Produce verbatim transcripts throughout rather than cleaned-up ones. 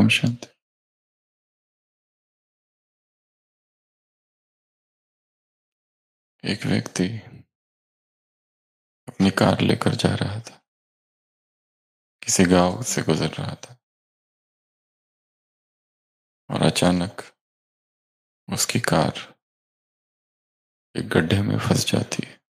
ओम शांति। एक व्यक्ति अपनी कार लेकर जा रहा था, किसी गांव से गुजर रहा था और अचानक उसकी कार एक गड्ढे में फंस जाती है।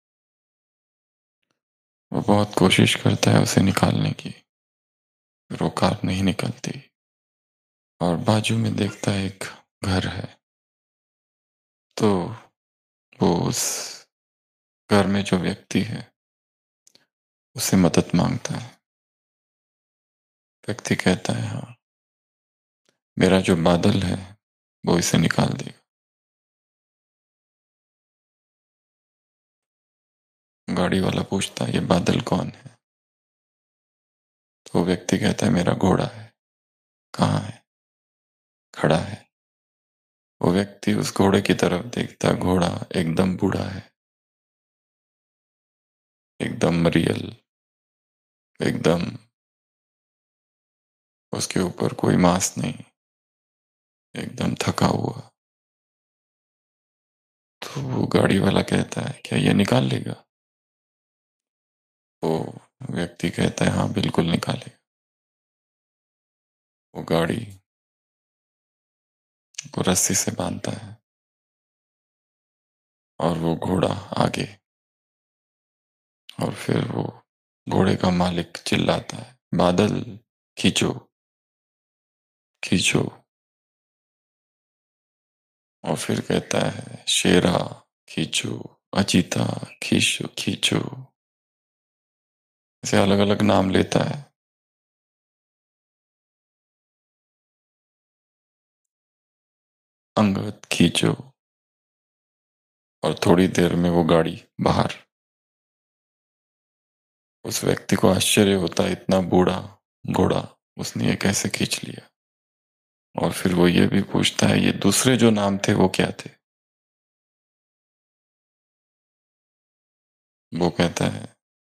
वो बहुत कोशिश करता है उसे निकालने की, फिर वो कार नहीं निकलती और बाजू में देखता है एक घर है, तो वो उस घर में जो व्यक्ति है उससे मदद मांगता है। व्यक्ति कहता है, हाँ, मेरा जो बादल है वो इसे निकाल देगा। गाड़ी वाला पूछता है, ये बादल कौन है? तो वो व्यक्ति कहता है, मेरा घोड़ा है। कहाँ है? खड़ा है। वो व्यक्ति उस घोड़े की तरफ देखता, घोड़ा एकदम बूढ़ा है, एकदम मरियल, एकदम उसके ऊपर कोई मांस नहीं, एकदम थका हुआ। तो वो गाड़ी वाला कहता है, क्या ये निकाल लेगा? वो व्यक्ति कहता है, हाँ बिल्कुल निकालेगा। वो गाड़ी को रस्सी से बांधता है और वो घोड़ा आगे, और फिर वो घोड़े का मालिक चिल्लाता है, बादल खींचो खींचो। और फिर कहता है, शेरा खींचो, अजीता खींचो खींचो। ऐसे अलग अलग नाम लेता है। अंगद खींचो। और थोड़ी देर में वो गाड़ी बाहर। उस व्यक्ति को आश्चर्य होता है, इतना बूढ़ा घोड़ा उसने ये कैसे खींच लिया। और फिर वो ये भी पूछता है, ये दूसरे जो नाम थे वो क्या थे? वो कहता है,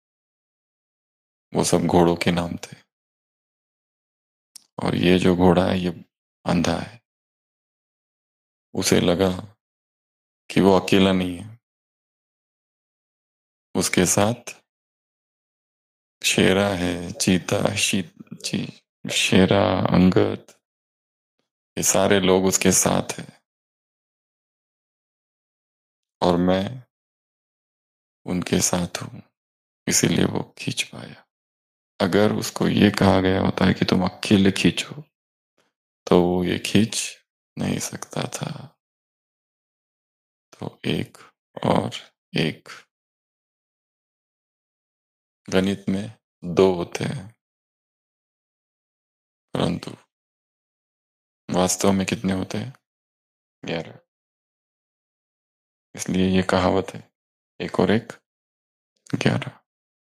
वो सब घोड़ों के नाम थे, और ये जो घोड़ा है ये अंधा है। उसे लगा कि वो अकेला नहीं है, उसके साथ शेरा है, चीता, शी, ची, शेरा, अंगद, ये सारे लोग उसके साथ हैं, और मैं उनके साथ हूं, इसीलिए वो खींच पाया। अगर उसको ये कहा गया होता है कि तुम अकेले खींचो, तो वो ये खींच नहीं सकता था। तो एक और एक, गणित में दो होते हैं, परंतु वास्तव में कितने होते हैं? ग्यारह। इसलिए ये कहावत है, एक और एक ग्यारह।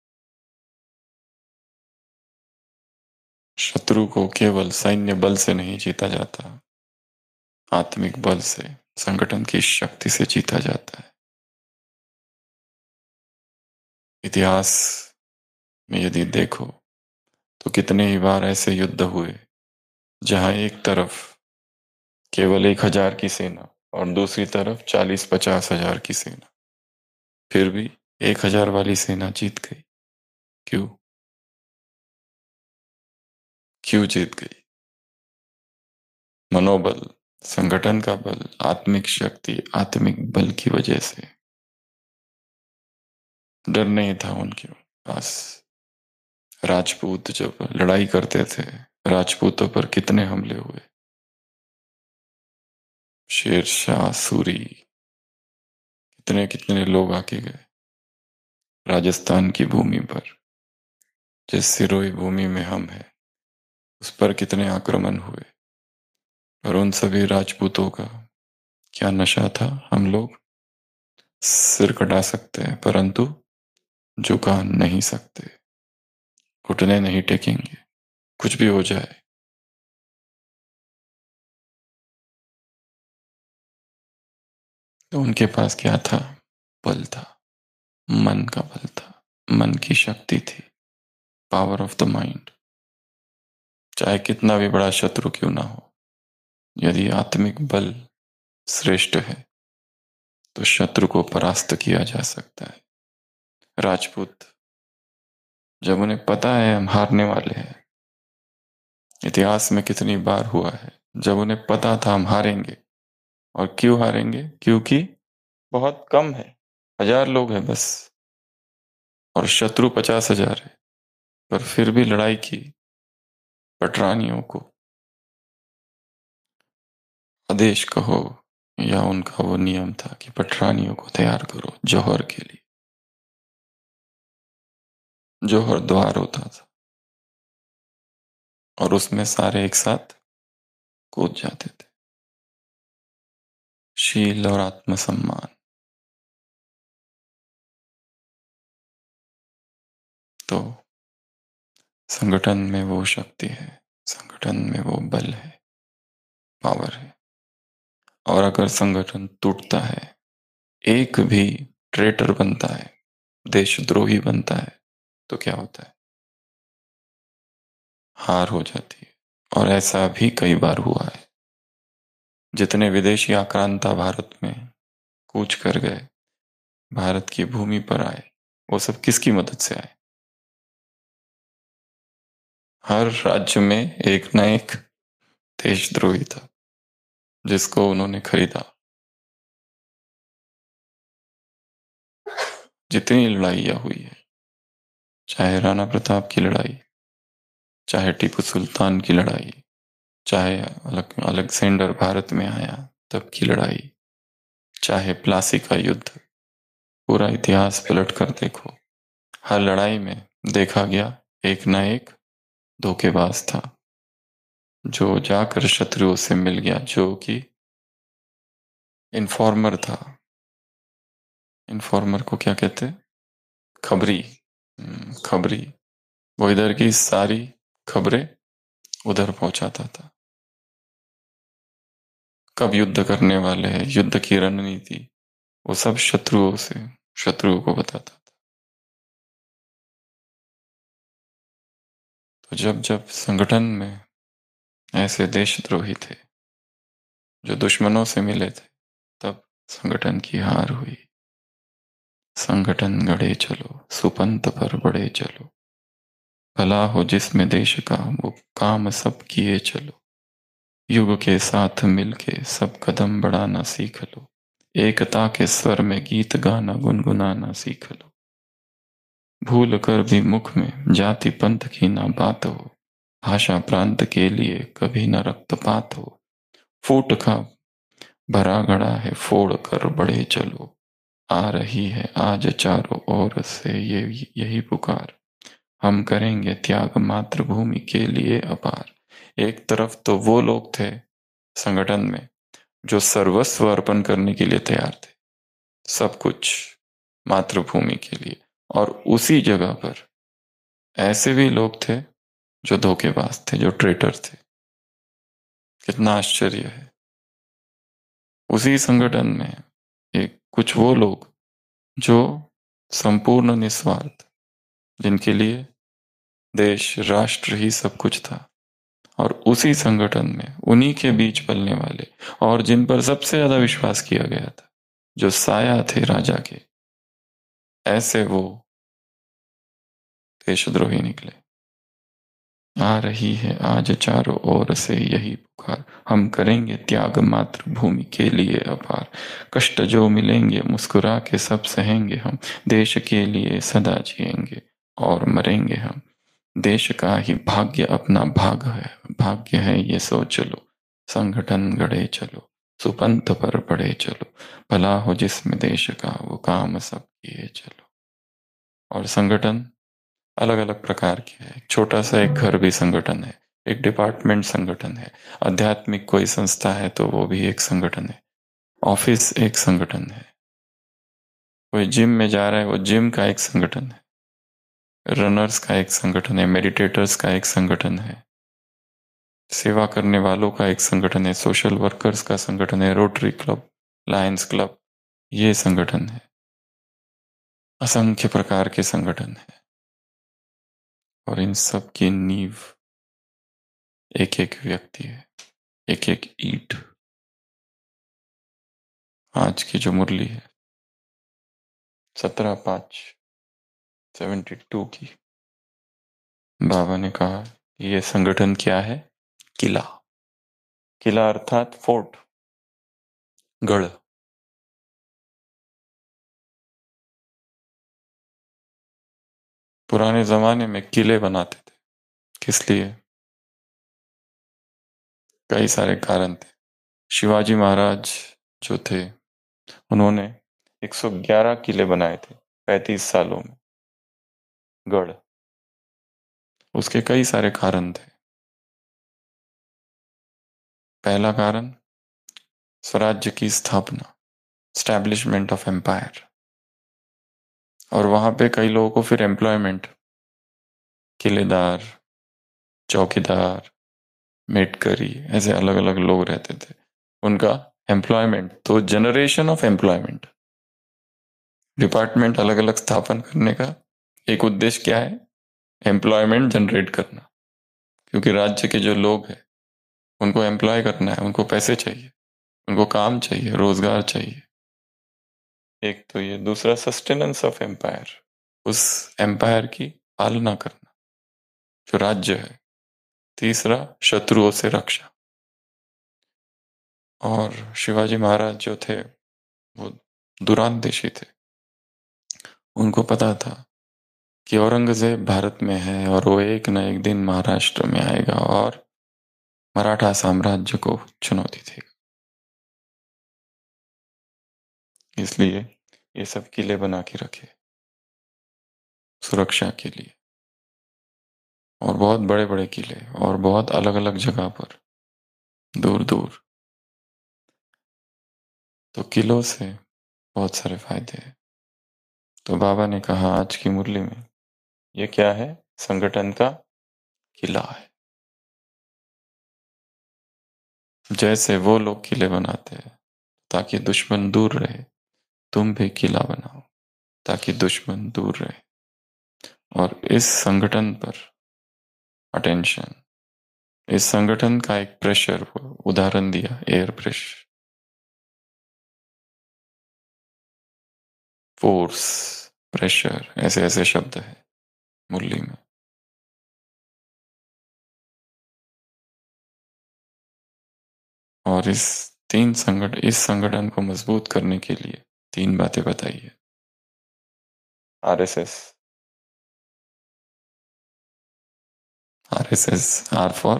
शत्रु को केवल सैन्य बल से नहीं जीता जाता, आत्मिक बल से, संगठन की शक्ति से जीता जाता है। इतिहास में यदि देखो तो कितने ही बार ऐसे युद्ध हुए जहां एक तरफ केवल एक हजार की सेना और दूसरी तरफ चालीस पचास हजार की सेना, फिर भी एक हजार वाली सेना जीत गई। क्यों? क्यों जीत गई? मनोबल, संगठन का बल, आत्मिक शक्ति, आत्मिक बल की वजह से। डर नहीं था उनके पास। राजपूत जब लड़ाई करते थे, राजपूतों पर कितने हमले हुए। शेर शाह सूरी, कितने कितने लोग आके गए राजस्थान की भूमि पर, जिस सिरोही भूमि में हम हैं उस पर कितने आक्रमण हुए। और उन सभी राजपूतों का क्या नशा था, हम लोग सिर कटा सकते हैं परंतु झुका नहीं सकते, घुटने नहीं टेकेंगे, कुछ भी हो जाए। तो उनके पास क्या था? बल था, मन का बल था, मन की शक्ति थी, पावर ऑफ द माइंड। चाहे कितना भी बड़ा शत्रु क्यों ना हो, यदि आत्मिक बल श्रेष्ठ है तो शत्रु को परास्त किया जा सकता है। राजपूत, जब उन्हें पता है हम हारने वाले हैं, इतिहास में कितनी बार हुआ है जब उन्हें पता था हम हारेंगे, और क्यों हारेंगे? क्योंकि बहुत कम है, हजार लोग हैं बस, और शत्रु पचास हजार है, पर फिर भी लड़ाई की। पटरानियों को आदेश कहो या उनका वो नियम था कि पटरानियों को तैयार करो जौहर के लिए। जौहर द्वार होता था और उसमें सारे एक साथ कूद जाते थे। शील और आत्मसम्मान, तो संगठन में वो शक्ति है, संगठन में वो बल है, पावर है। और अगर संगठन टूटता है, एक भी ट्रेटर बनता है, देशद्रोही बनता है, तो क्या होता है? हार हो जाती है। और ऐसा भी कई बार हुआ है। जितने विदेशी आक्रांता भारत में कूच कर गए, भारत की भूमि पर आए, वो सब किसकी मदद से आए? हर राज्य में एक न एक देशद्रोही था जिसको उन्होंने खरीदा। जितनी लड़ाइयां हुई है, चाहे राणा प्रताप की लड़ाई, चाहे टीपू सुल्तान की लड़ाई, चाहे अलेक्जेंडर भारत में आया तब की लड़ाई, चाहे प्लासी का युद्ध, पूरा इतिहास पलट कर देखो, हर लड़ाई में देखा गया एक न एक धोखेबाज था जो जाकर शत्रुओं से मिल गया, जो कि इन्फॉर्मर था। इन्फॉर्मर को क्या कहते हैं? खबरी। हम्म, खबरी। वो इधर की सारी खबरें उधर पहुंचाता था। कब युद्ध करने वाले हैं, युद्ध की रणनीति, वो सब शत्रुओं से शत्रुओं को बताता था। तो जब जब संगठन में ऐसे देशद्रोही थे जो दुश्मनों से मिले थे, तब संगठन की हार हुई। संगठन गढ़े चलो, सुपंथ पर बढ़े चलो, भला हो जिसमें देश का वो काम सब किए चलो। युग के साथ मिलके सब कदम बढ़ाना सीख लो, एकता के स्वर में गीत गाना गुनगुनाना सीख लो। भूल कर भी मुख में जाति पंथ की ना बात हो, भाषा प्रांत के लिए कभी न रक्तपात हो। फूट का भरा घड़ा है, फोड़ कर बढ़े चलो, आ रही है आज चारों ओर से ये यही पुकार, हम करेंगे त्याग मातृभूमि के लिए अपार। एक तरफ तो वो लोग थे संगठन में जो सर्वस्व अर्पण करने के लिए तैयार थे, सब कुछ मातृभूमि के लिए, और उसी जगह पर ऐसे भी लोग थे जो धोखेबाज थे, जो ट्रेटर थे। कितना आश्चर्य है। उसी संगठन में एक कुछ वो लोग जो संपूर्ण निस्वार्थ, जिनके लिए देश राष्ट्र ही सब कुछ था, और उसी संगठन में उन्हीं के बीच पलने वाले और जिन पर सबसे ज्यादा विश्वास किया गया था, जो साया थे राजा के, ऐसे वो देशद्रोही निकले। आ रही है आज चारों ओर से यही पुकार, हम करेंगे त्याग मातृभूमि के लिए अपार। कष्ट जो मिलेंगे मुस्कुरा के सब सहेंगे हम, देश के लिए सदा जिएंगे और मरेंगे हम। देश का ही भाग्य अपना भाग है, भाग्य है ये सोच लो, संगठन गढ़े चलो, सुपंथ पर पड़े चलो, भला हो जिसमें देश का वो काम सब किए चलो। और संगठन अलग अलग प्रकार के हैं। छोटा सा एक घर भी संगठन है, एक डिपार्टमेंट संगठन है, आध्यात्मिक कोई संस्था है तो वो भी एक संगठन है, ऑफिस एक संगठन है, कोई जिम में जा रहा है वो जिम का एक संगठन है, रनर्स का एक संगठन है, मेडिटेटर्स का एक संगठन है, सेवा करने वालों का एक संगठन है, सोशल वर्कर्स का संगठन है, रोटरी क्लब, लायंस क्लब, ये संगठन है। असंख्य प्रकार के संगठन है, और इन सब की नींव एक एक व्यक्ति है, एक एक ईंट। आज की जो मुरली है सत्रह पाँच सेवेंटी टू की, बाबा ने कहा ये संगठन क्या है? किला। किला अर्थात फोर्ट, गढ़। पुराने जमाने में किले बनाते थे, किस लिए? कई सारे कारण थे। शिवाजी महाराज जो थे उन्होंने एक सौ ग्यारह किले बनाए थे पैंतीस सालों में, गढ़। उसके कई सारे कारण थे। पहला कारण, स्वराज्य की स्थापना, स्टैब्लिशमेंट ऑफ एम्पायर। और वहां पे कई लोगों को फिर एम्प्लॉयमेंट, किलेदार, चौकीदार, मेटकरी, ऐसे अलग अलग लोग रहते थे, उनका एम्प्लॉयमेंट। तो जनरेशन ऑफ एम्प्लॉयमेंट, डिपार्टमेंट अलग अलग स्थापन करने का एक उद्देश्य क्या है? एम्प्लॉयमेंट जनरेट करना। क्योंकि राज्य के जो लोग हैं उनको एम्प्लॉय करना है, उनको पैसे चाहिए, उनको काम चाहिए, रोजगार चाहिए। एक तो ये, दूसरा सस्टेनेंस ऑफ एम्पायर, उस एम्पायर की पालना करना जो राज्य है। तीसरा, शत्रुओं से रक्षा। और शिवाजी महाराज जो थे वो दूरांदेशी थे। उनको पता था कि औरंगजेब भारत में है और वो एक न एक दिन महाराष्ट्र में आएगा और मराठा साम्राज्य को चुनौती देगा। इसलिए ये सब किले बना के रखे सुरक्षा के लिए, और बहुत बड़े बड़े किले, और बहुत अलग अलग जगह पर, दूर दूर। तो किलों से बहुत सारे फायदे हैं। तो बाबा ने कहा आज की मुरली में, ये क्या है? संगठन का किला है। जैसे वो लोग किले बनाते हैं ताकि दुश्मन दूर रहे, तुम भी किला बनाओ ताकि दुश्मन दूर रहे। और इस संगठन पर अटेंशन, इस संगठन का एक प्रेशर उदाहरण दिया, एयर प्रेशर, फोर्स, प्रेशर, ऐसे ऐसे शब्द है मुरली में। और इस तीन संगठन इस संगठन को मजबूत करने के लिए तीन बातें बताई है। आरएसएस, आरएसएस, आर फॉर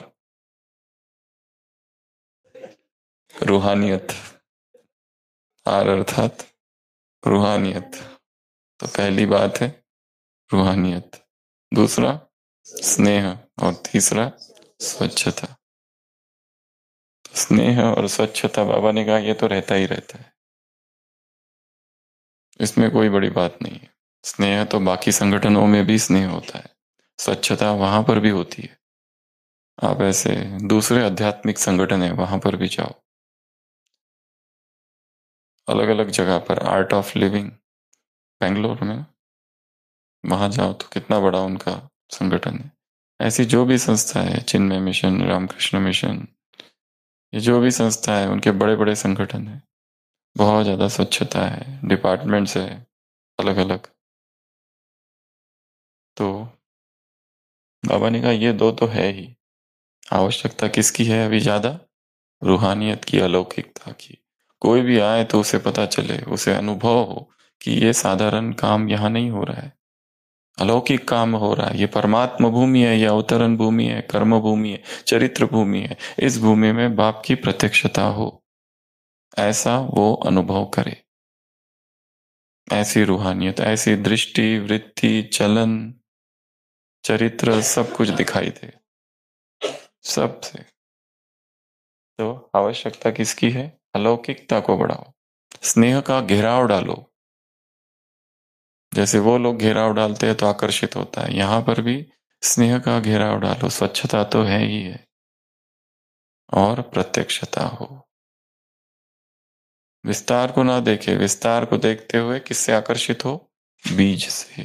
रूहानियत, आर अर्थात रूहानियत। तो पहली बात है रूहानियत, दूसरा स्नेह, और तीसरा स्वच्छता। तो स्नेह और स्वच्छता, बाबा ने कहा ये तो रहता ही रहता है, इसमें कोई बड़ी बात नहीं है। स्नेह तो बाकी संगठनों में भी स्नेह होता है, स्वच्छता वहां पर भी होती है। आप ऐसे दूसरे आध्यात्मिक संगठन है वहां पर भी जाओ, अलग अलग जगह पर, आर्ट ऑफ लिविंग बेंगलोर में, वहां जाओ तो कितना बड़ा उनका संगठन है। ऐसी जो भी संस्था है, चिन्मय मिशन, रामकृष्ण मिशन, ये जो भी संस्था है उनके बड़े बड़े संगठन है, बहुत ज्यादा स्वच्छता है, डिपार्टमेंट्स है अलग अलग। तो बाबा ने कहा ये दो तो है ही, आवश्यकता किसकी है अभी ज्यादा? रूहानियत की, अलौकिकता की। कोई भी आए तो उसे पता चले, उसे अनुभव हो कि ये साधारण काम यहाँ नहीं हो रहा है, अलौकिक काम हो रहा है। ये परमात्मा भूमि है, या अवतरण भूमि है, कर्म भूमि है, चरित्र भूमि है। इस भूमि में बाप की प्रत्यक्षता हो, ऐसा वो अनुभव करे। ऐसी रूहानियत, ऐसी दृष्टि, वृत्ति, चलन, चरित्र, सब कुछ दिखाई दे सबसे। तो आवश्यकता किसकी है? अलौकिकता को बढ़ाओ, स्नेह का घेराव डालो। जैसे वो लोग घेराव डालते हैं तो आकर्षित होता है, यहां पर भी स्नेह का घेराव डालो। स्वच्छता तो है ही है, और प्रत्यक्षता हो। विस्तार को ना देखे, विस्तार को देखते हुए किससे आकर्षित हो? बीज से।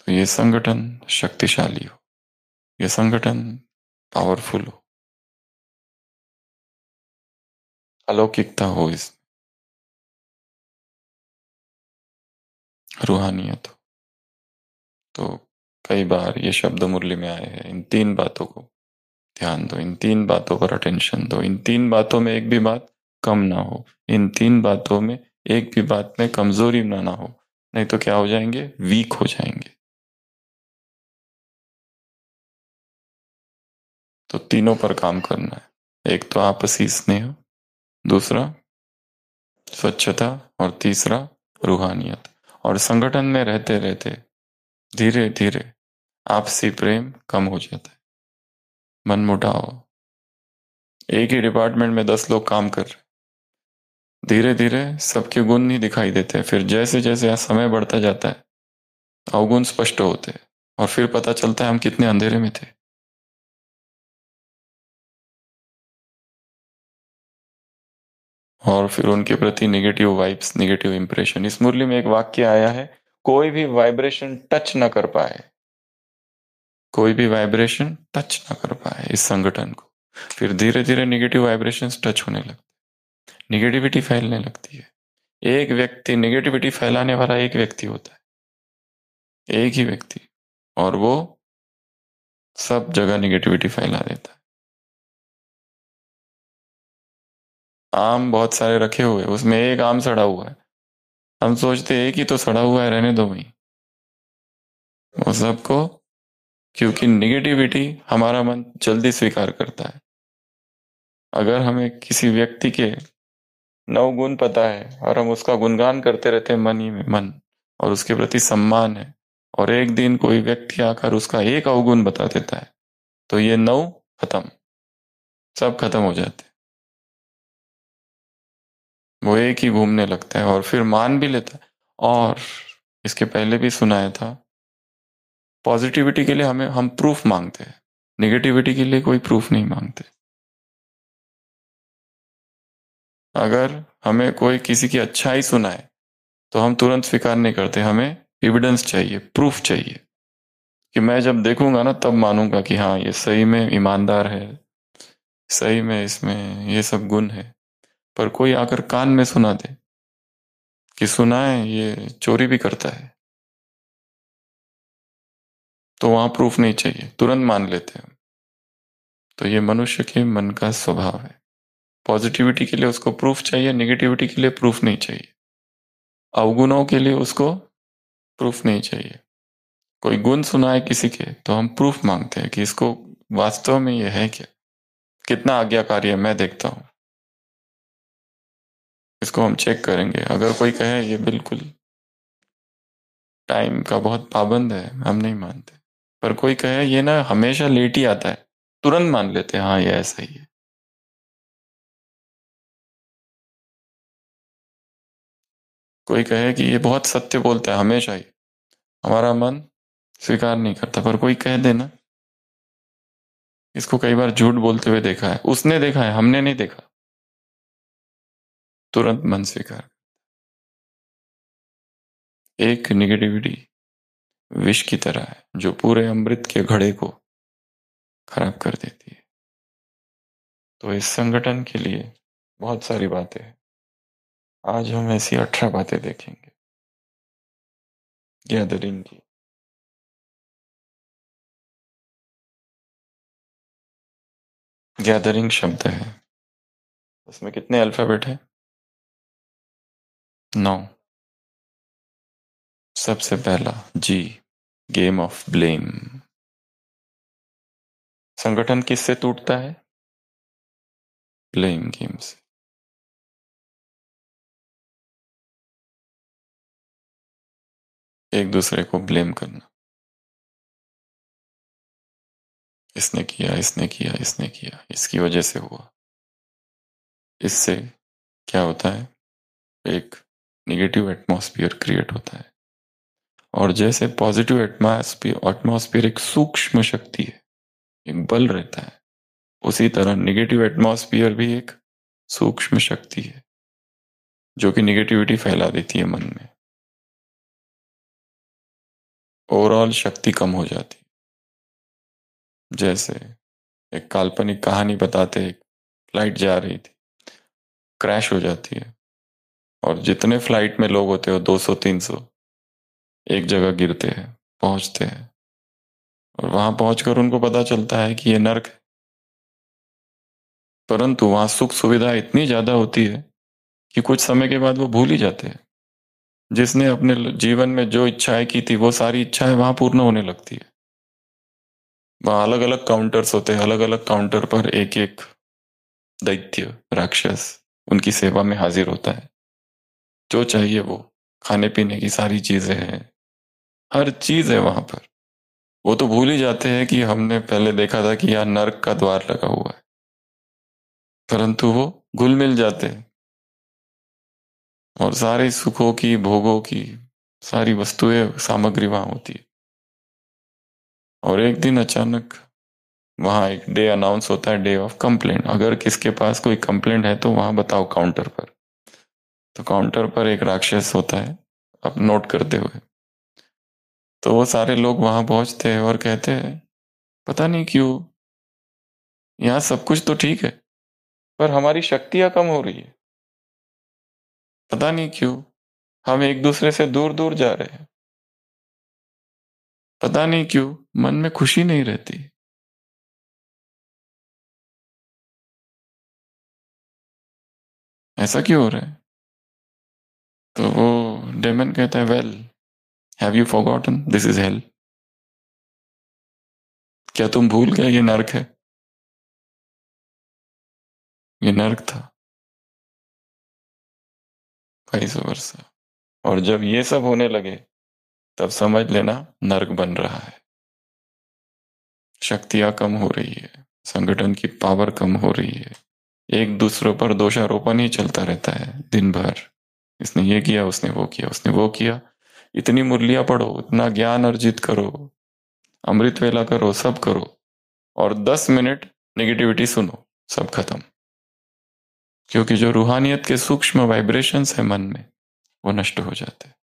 तो ये संगठन शक्तिशाली हो, ये संगठन पावरफुल हो, अलौकिकता हो, इस रूहानियत हो। तो कई बार ये शब्द मुरली में आए हैं, इन तीन बातों को ध्यान दो, इन तीन बातों पर अटेंशन दो, इन तीन बातों में एक भी बात कम ना हो, इन तीन बातों में एक भी बात में कमजोरी ना ना हो, नहीं तो क्या हो जाएंगे, वीक हो जाएंगे। तो तीनों पर काम करना है, एक तो आपसी स्नेह, दूसरा स्वच्छता, और तीसरा रूहानियत। और संगठन में रहते रहते धीरे धीरे आपसी प्रेम कम हो जाता है, मनमुटाव, एक ही डिपार्टमेंट में दस लोग काम कर रहे, धीरे धीरे सबके गुण नहीं दिखाई देते, फिर जैसे जैसे समय बढ़ता जाता है अवगुण स्पष्ट होते हैं, और फिर पता चलता है हम कितने अंधेरे में थे। और फिर उनके प्रति नेगेटिव वाइब्स, नेगेटिव इंप्रेशन। इस मुरली में एक वाक्य आया है, कोई भी वाइब्रेशन टच न कर पाए, कोई भी वाइब्रेशन टच न कर पाए इस संगठन को। फिर धीरे धीरे नेगेटिव वाइब्रेशंस टच होने लगते, निगेटिविटी फैलने लगती है। एक व्यक्ति, निगेटिविटी फैलाने वाला एक व्यक्ति होता है, एक ही व्यक्ति, और वो सब जगह निगेटिविटी फैला देता है। आम बहुत सारे रखे हुए, उसमें एक आम सड़ा हुआ है, हम सोचते हैं एक ही तो सड़ा हुआ है, रहने दो वहीं। वो सबको, क्योंकि निगेटिविटी हमारा मन जल्दी स्वीकार करता है। अगर हमें किसी व्यक्ति के नौ गुण पता है और हम उसका गुणगान करते रहते हैं मन ही में मन, और उसके प्रति सम्मान है, और एक दिन कोई व्यक्ति आकर उसका एक अवगुण बता देता है, तो ये नौ खत्म, सब खत्म हो जाते हैं। वो एक ही घूमने लगता है और फिर मान भी लेता है। और इसके पहले भी सुनाया था, पॉजिटिविटी के लिए हमें हम प्रूफ मांगते हैं, निगेटिविटी के लिए कोई प्रूफ नहीं मांगते। अगर हमें कोई किसी की अच्छाई सुनाए तो हम तुरंत स्वीकार नहीं करते, हमें एविडेंस चाहिए, प्रूफ चाहिए, कि मैं जब देखूंगा ना तब मानूंगा कि हाँ ये सही में ईमानदार है, सही में इसमें ये सब गुण है। पर कोई आकर कान में सुना दे कि सुना है ये चोरी भी करता है, तो वहां प्रूफ नहीं चाहिए, तुरंत मान लेते हैं। तो ये मनुष्य के मन का स्वभाव है, पॉजिटिविटी के लिए उसको प्रूफ चाहिए, निगेटिविटी के लिए प्रूफ नहीं चाहिए, अवगुणों के लिए उसको प्रूफ नहीं चाहिए। कोई गुण सुनाए किसी के तो हम प्रूफ मांगते हैं कि इसको वास्तव में ये है क्या, कितना आज्ञाकारी है, मैं देखता हूं, इसको हम चेक करेंगे। अगर कोई कहे ये बिल्कुल टाइम का बहुत पाबंद है, हम नहीं मानते। पर कोई कहे ये ना हमेशा लेट ही आता है, तुरंत मान लेते हैं हाँ ये ऐसा ही है। कोई कहे कि ये बहुत सत्य बोलता है हमेशा ही, हमारा मन स्वीकार नहीं करता। पर कोई कह देना इसको कई बार झूठ बोलते हुए देखा है, उसने देखा है, हमने नहीं देखा, तुरंत मन स्वीकार। एक निगेटिविटी विष की तरह है जो पूरे अमृत के घड़े को खराब कर देती है। तो इस संगठन के लिए बहुत सारी बातें हैं, आज हम ऐसी अठारह बातें देखेंगे गैदरिंग की। गैदरिंग शब्द है, उसमें कितने अल्फाबेट है, नौ। सबसे पहला जी, गेम ऑफ ब्लेम। संगठन किससे टूटता है, ब्लेम गेम से। एक दूसरे को ब्लेम करना, इसने किया, इसने किया, इसने किया, इसकी वजह से हुआ। इससे क्या होता है, एक निगेटिव एटमॉस्फेयर क्रिएट होता है। और जैसे पॉजिटिव एटमॉस्फेयर एटमॉस्फेयर एक सूक्ष्म शक्ति है, एक बल रहता है, उसी तरह निगेटिव एटमॉस्फेयर भी एक सूक्ष्म शक्ति है जो कि निगेटिविटी फैला देती है मन में। ओवरऑल शक्ति कम हो जाती। जैसे एक काल्पनिक कहानी बताते, एक फ्लाइट जा रही थी, क्रैश हो जाती है, और जितने फ्लाइट में लोग होते हो, दो सौ तीन सौ, एक जगह गिरते हैं, पहुंचते हैं, और वहां पहुंचकर उनको पता चलता है कि ये नर्क है। परंतु वहां सुख सुविधा इतनी ज्यादा होती है कि कुछ समय के बाद वो भूल ही जाते हैं। जिसने अपने जीवन में जो इच्छाएं की थी, वो सारी इच्छाएं वहां पूर्ण होने लगती है। वहां अलग अलग काउंटर्स होते हैं, अलग अलग काउंटर पर एक एक दैत्य राक्षस उनकी सेवा में हाजिर होता है। जो चाहिए वो, खाने पीने की सारी चीजें हैं, हर चीज है वहां पर। वो तो भूल ही जाते हैं कि हमने पहले देखा था कि यहाँ नर्क का द्वार लगा हुआ है। परंतु वो घुल मिल जाते हैं, और सारे सुखों की, भोगों की सारी वस्तुएं, सामग्री वहां होती है। और एक दिन अचानक वहां एक डे अनाउंस होता है, डे ऑफ कंप्लेंट। अगर किसके पास कोई कंप्लेंट है तो वहां बताओ काउंटर पर। तो काउंटर पर एक राक्षस होता है, अब नोट करते हुए। तो वो सारे लोग वहां पहुंचते हैं और कहते हैं, पता नहीं क्यों यहाँ सब कुछ तो ठीक है, पर हमारी शक्तियां कम हो रही है। पता नहीं क्यों हम एक दूसरे से दूर दूर जा रहे हैं। पता नहीं क्यों मन में खुशी नहीं रहती। ऐसा क्यों हो रहा है? तो वो डेमन कहता है, well, have you forgotten this is hell? क्या तुम भूल गए ये नर्क है? ये नर्क था कई सौ वर्ष। और जब ये सब होने लगे, तब समझ लेना नर्क बन रहा है। शक्तियां कम हो रही है, संगठन की पावर कम हो रही है, एक दूसरे पर दोषारोपण ही चलता रहता है दिन भर। इसने ये किया, उसने वो किया, उसने वो किया। इतनी मुरलियां पढ़ो, इतना ज्ञान अर्जित करो, अमृत वेला करो, सब करो, और दस मिनट नेगेटिविटी सुनो, सब खत्म। क्योंकि जो रूहानियत के सूक्ष्म वाइब्रेशंस है मन में, वो नष्ट हो जाते हैं।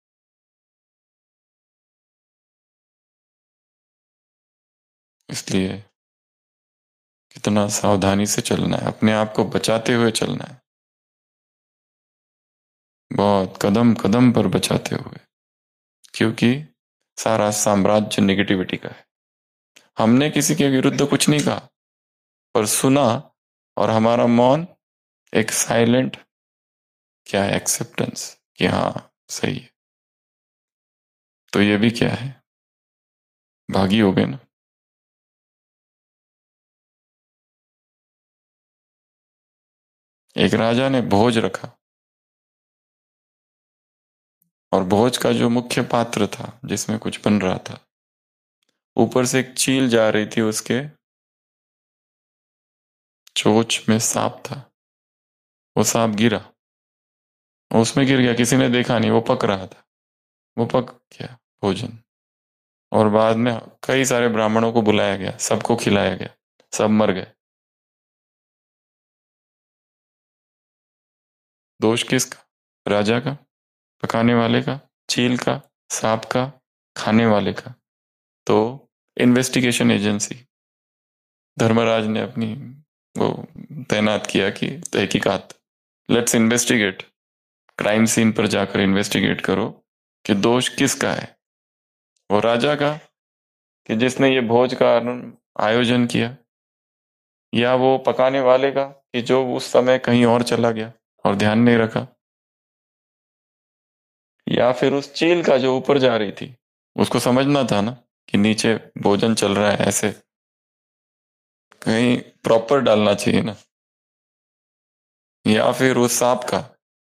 इसलिए कितना सावधानी से चलना है, अपने आप को बचाते हुए चलना है, बहुत कदम कदम पर बचाते हुए। क्योंकि सारा साम्राज्य नेगेटिविटी का है। हमने किसी के विरुद्ध कुछ नहीं कहा, पर सुना, और हमारा मौन एक साइलेंट क्या है, एक्सेप्टेंस, कि हाँ सही है। तो ये भी क्या है, भागी हो गए ना। एक राजा ने भोज रखा, और भोज का जो मुख्य पात्र था, जिसमें कुछ बन रहा था, ऊपर से एक चील जा रही थी, उसके चोंच में सांप था। वो सांप गिरा, उसमें गिर गया, किसी ने देखा नहीं, वो पक रहा था, वो पक गया भोजन। और बाद में कई सारे ब्राह्मणों को बुलाया गया, सबको खिलाया गया, सब मर गए। दोष किसका? राजा का, पकाने वाले का, चील का, सांप का, खाने वाले का। तो इन्वेस्टिगेशन एजेंसी, धर्मराज ने अपनी वो तैनात किया कि तहकीकात, लेट्स इन्वेस्टिगेट, क्राइम सीन पर जाकर इन्वेस्टिगेट करो कि दोष किसका है। वो राजा का, कि जिसने ये भोज का आयोजन किया, या वो पकाने वाले का, कि जो उस समय कहीं और चला गया और ध्यान नहीं रखा, या फिर उस चील का जो ऊपर जा रही थी, उसको समझना था ना कि नीचे भोजन चल रहा है, ऐसे कहीं प्रॉपर डालना चाहिए ना। या फिर उस सांप का,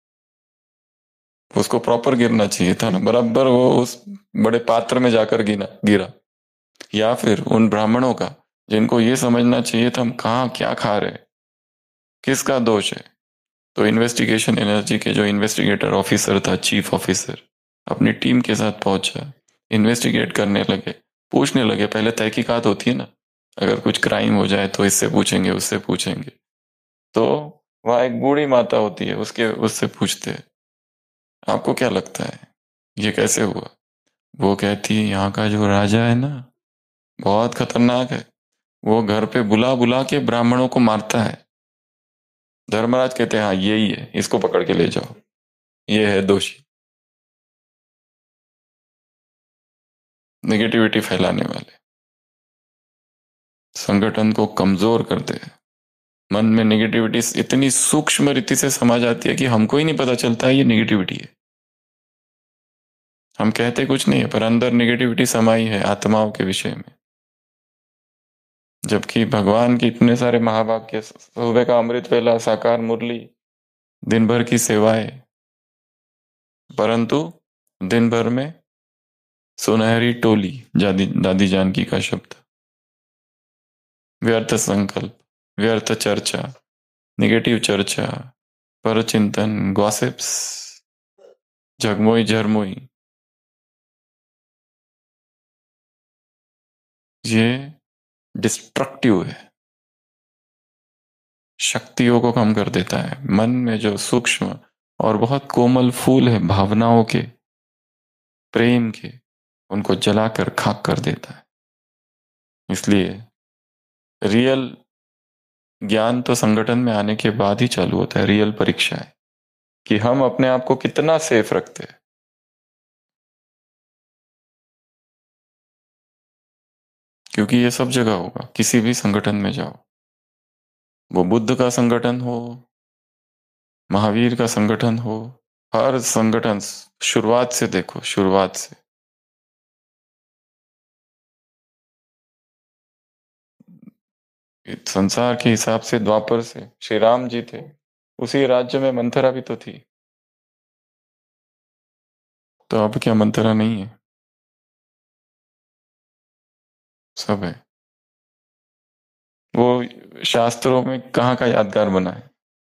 उसको प्रॉपर गिरना चाहिए था ना, बराबर वो उस बड़े पात्र में जाकर गिरा गिरा। या फिर उन ब्राह्मणों का, जिनको ये समझना चाहिए था हम कहाँ क्या खा रहे हैं, किसका दोष है। तो इन्वेस्टिगेशन एनर्जी के जो इन्वेस्टिगेटर ऑफिसर था, चीफ ऑफिसर, अपनी टीम के साथ पहुंचा, इन्वेस्टिगेट करने लगे, पूछने लगे। पहले तहकीकात होती है ना, अगर कुछ क्राइम हो जाए तो इससे पूछेंगे, उससे पूछेंगे। तो वहां एक बूढ़ी माता होती है, उसके उससे पूछते हैं, आपको क्या लगता है ये कैसे हुआ? वो कहती है यहाँ का जो राजा है ना बहुत खतरनाक है, वो घर पे बुला बुला के ब्राह्मणों को मारता है। धर्मराज कहते हैं हाँ यही है, इसको पकड़ के ले जाओ, ये है दोषी, नेगेटिविटी फैलाने वाले, संगठन को कमजोर करते हैं। मन में नेगेटिविटी इतनी सूक्ष्म रीति से समा जाती है कि हमको ही नहीं पता चलता है ये नेगेटिविटी है। हम कहते कुछ नहीं है पर अंदर नेगेटिविटी समाई है आत्माओं के विषय में। जबकि भगवान के इतने सारे महावाक्य, सुबह का अमृत वेला, साकार मुरली, दिन भर की सेवाएं, परंतु दिन भर में सुनहरी टोली, दादी दादी जानकी का शब्द, व्यर्थ संकल्प, व्यर्थ चर्चा, नेगेटिव चर्चा, परचिंतन, गॉसिप्स, झगमोई झरमोई, ये डिस्ट्रक्टिव है, शक्तियों को कम कर देता है। मन में जो सूक्ष्म और बहुत कोमल फूल है भावनाओं के, प्रेम के, उनको जलाकर खाक कर देता है। इसलिए रियल ज्ञान तो संगठन में आने के बाद ही चालू होता है, रियल परीक्षा है कि हम अपने आप को कितना सेफ रखते हैं। क्योंकि ये सब जगह होगा, किसी भी संगठन में जाओ, वो बुद्ध का संगठन हो, महावीर का संगठन हो, हर संगठन शुरुआत से देखो, शुरुआत से संसार के हिसाब से द्वापर से श्री राम जी थे, उसी राज्य में मंथरा भी तो थी, तो अब क्या मंथरा नहीं है? सब है। वो शास्त्रों में कहाँ का यादगार बना है?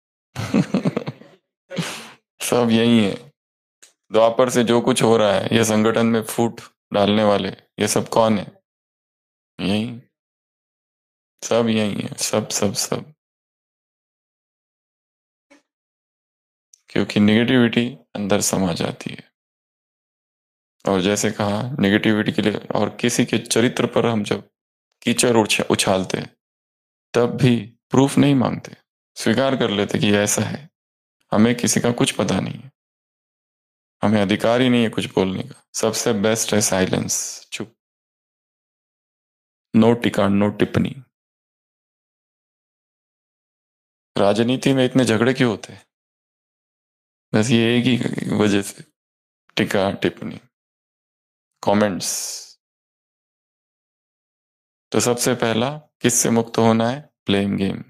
सब यही है। द्वापर से जो कुछ हो रहा है, ये संगठन में फूट डालने वाले, ये सब कौन है? यही, सब यही है, सब सब सब। क्योंकि नेगेटिविटी अंदर समा जाती है। और जैसे कहा नेगेटिविटी के लिए, और किसी के चरित्र पर हम जब कीचड़ उछा, उछालते तब भी प्रूफ नहीं मांगते, स्वीकार कर लेते कि ऐसा है। हमें किसी का कुछ पता नहीं है, हमें अधिकार ही नहीं है कुछ बोलने का। सबसे बेस्ट है साइलेंस, चुप, नो टिका नो टिप्पणी। राजनीति में इतने झगड़े क्यों होते हैं? बस ये एक ही वजह से, टिका टिप्पणी, कमेंट्स। तो सबसे पहला किससे मुक्त होना है? Blame game,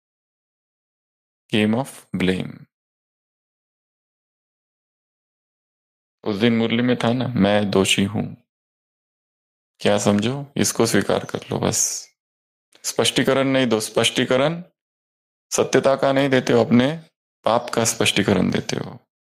game of blame. उस दिन मुरली में था ना, मैं दोषी हूं, क्या समझो, इसको स्वीकार कर लो बस। स्पष्टीकरण नहीं दो, स्पष्टीकरण सत्यता का नहीं देते हो, अपने पाप का स्पष्टीकरण देते हो।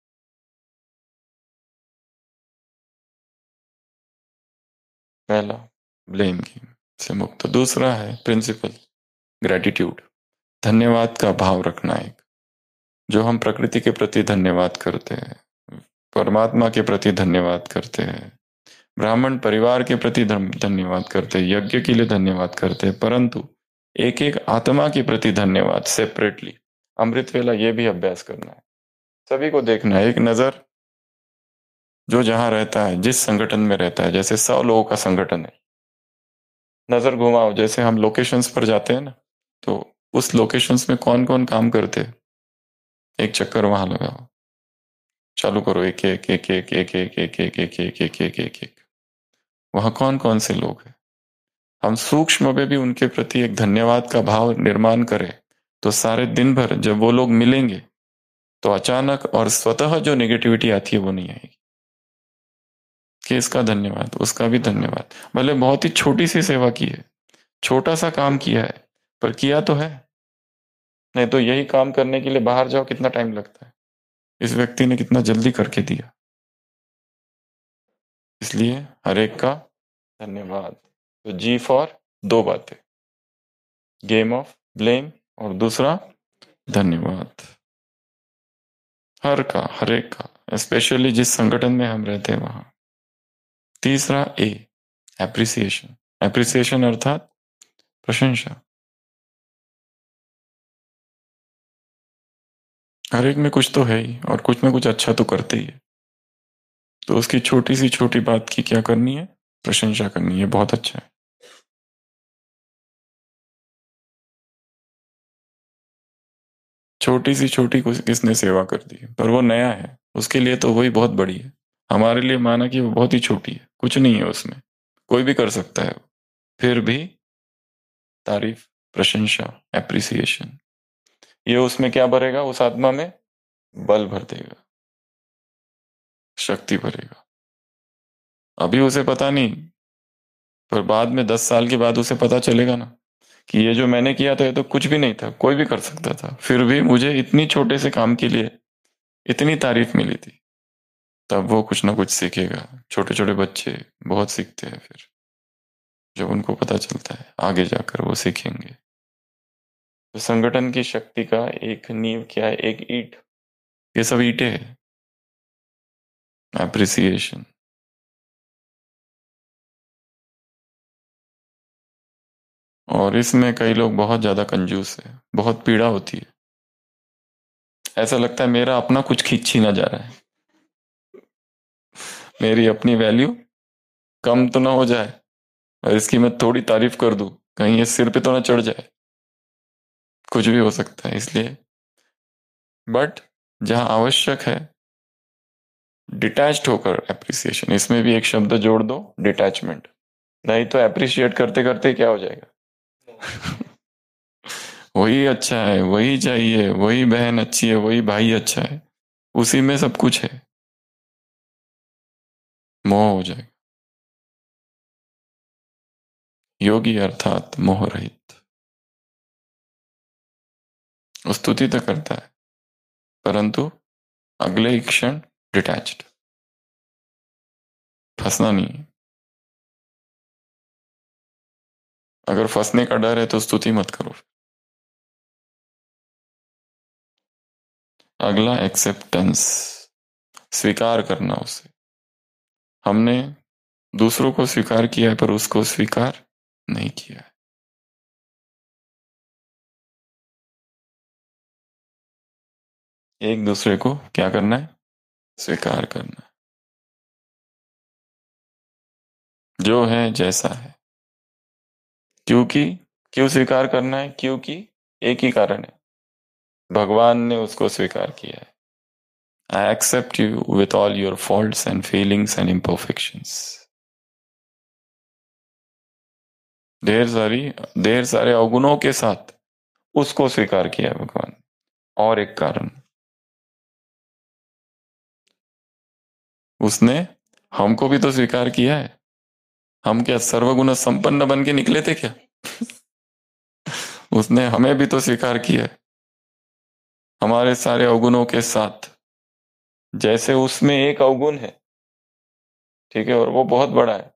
पहला ब्लेम गेम से मुक्त। दूसरा है प्रिंसिपल ग्रेटिट्यूड, धन्यवाद का भाव रखना। एक जो हम प्रकृति के प्रति धन्यवाद करते हैं, परमात्मा के प्रति धन्यवाद करते हैं, ब्राह्मण परिवार के प्रति धन्यवाद करते हैं, यज्ञ के लिए धन्यवाद करते हैं, परंतु एक एक आत्मा के प्रति धन्यवाद सेपरेटली। अमृत वेला ये भी अभ्यास करना है, सभी को देखना है, एक नजर जो जहां रहता है, जिस संगठन में रहता है, जैसे सौ लोगों का संगठन है, नजर घुमाओ। जैसे हम लोकेशंस पर जाते हैं ना, तो उस लोकेशंस में कौन कौन काम करते हैं, एक चक्कर वहां लगाओ, चालू करो, एक एक एक एक एक एक एक एक एक एक एक एक एक एक वहां कौन कौन से लोग हैं। हम सूक्ष्म में भी उनके प्रति एक धन्यवाद का भाव निर्माण करें, तो सारे दिन भर जब वो लोग मिलेंगे तो अचानक और स्वतः जो नेगेटिविटी आती है वो नहीं आएगी। कि इसका धन्यवाद, उसका भी धन्यवाद, भले बहुत ही छोटी सी सेवा की है, छोटा सा काम किया है, पर किया तो है। नहीं तो यही काम करने के लिए बाहर जाओ, कितना टाइम लगता है, इस व्यक्ति ने कितना जल्दी करके दिया। इसलिए हर एक का धन्यवाद। तो जी फॉर दो बातें, गेम ऑफ ब्लेम और दूसरा धन्यवाद। हर का, हर एक का, स्पेशली जिस संगठन में हम रहते हैं वहां। तीसरा ए, एप्रिसिएशन। एप्रिसिएशन अर्थात प्रशंसा। हर एक में कुछ तो है ही और कुछ ना कुछ अच्छा तो करते ही है, तो उसकी छोटी सी छोटी बात की क्या करनी है? प्रशंसा करनी है। बहुत अच्छा है। छोटी सी छोटी कुछ किसने सेवा कर दी है, पर वो नया है, उसके लिए तो वही बहुत बड़ी है। हमारे लिए माना कि वो बहुत ही छोटी है, कुछ नहीं है उसमें, कोई भी कर सकता है। फिर भी तारीफ, प्रशंसा, एप्रिसिएशन, ये उसमें क्या भरेगा? उस आत्मा में बल भर देगा, शक्ति भरेगा। अभी उसे पता नहीं, पर बाद में दस साल के बाद उसे पता चलेगा ना कि ये जो मैंने किया था ये तो कुछ भी नहीं था, कोई भी कर सकता था, फिर भी मुझे इतनी छोटे से काम के लिए इतनी तारीफ मिली थी। तब वो कुछ ना कुछ सीखेगा। छोटे छोटे बच्चे बहुत सीखते हैं, फिर जब उनको पता चलता है आगे जाकर वो सीखेंगे। तो संगठन की शक्ति का एक नींव क्या है? एक ईंट, ये सब ईंटें हैं। एप्रिसिएशन। और इसमें कई लोग बहुत ज्यादा कंजूस है, बहुत पीड़ा होती है। ऐसा लगता है मेरा अपना कुछ खींच ही ना जा रहा है, मेरी अपनी वैल्यू कम तो ना हो जाए, और इसकी मैं थोड़ी तारीफ कर दूं, कहीं ये सिर पे तो ना चढ़ जाए। कुछ भी हो सकता है, इसलिए बट जहां आवश्यक है डिटैच्ड होकर एप्रिसिएशन, इसमें भी एक शब्द जोड़ दो, डिटैचमेंट। नहीं तो एप्रिशिएट करते करते क्या हो जाएगा? वही अच्छा है, वही चाहिए, वही बहन अच्छी है, वही भाई अच्छा है, उसी में सब कुछ है, मोह हो जाएगा। योगी अर्थात मोह रहित। वो स्तुति तो करता है, परंतु अगले ही क्षण डिटैच्ड, फंसना नहीं है। अगर फंसने का डर है तो स्तुति मत करो। अगला एक्सेप्टेंस, स्वीकार करना उसे। हमने दूसरों को स्वीकार किया है पर उसको स्वीकार नहीं किया है। एक दूसरे को क्या करना है? स्वीकार करना है, जो है जैसा है। क्योंकि क्यों स्वीकार करना है? क्योंकि एक ही कारण है, भगवान ने उसको स्वीकार किया है। I accept you with all your faults and feelings and imperfections. ढेर सारी ढेर सारे अवगुणों के साथ उसको स्वीकार किया है भगवान। और एक कारण, उसने हमको भी तो स्वीकार किया है। हम क्या सर्वगुण संपन्न बन के निकले थे क्या? उसने हमें भी तो स्वीकार किया है, हमारे सारे अवगुणों के साथ। जैसे उसमें एक अवगुण है, ठीक है, और वो बहुत बड़ा है,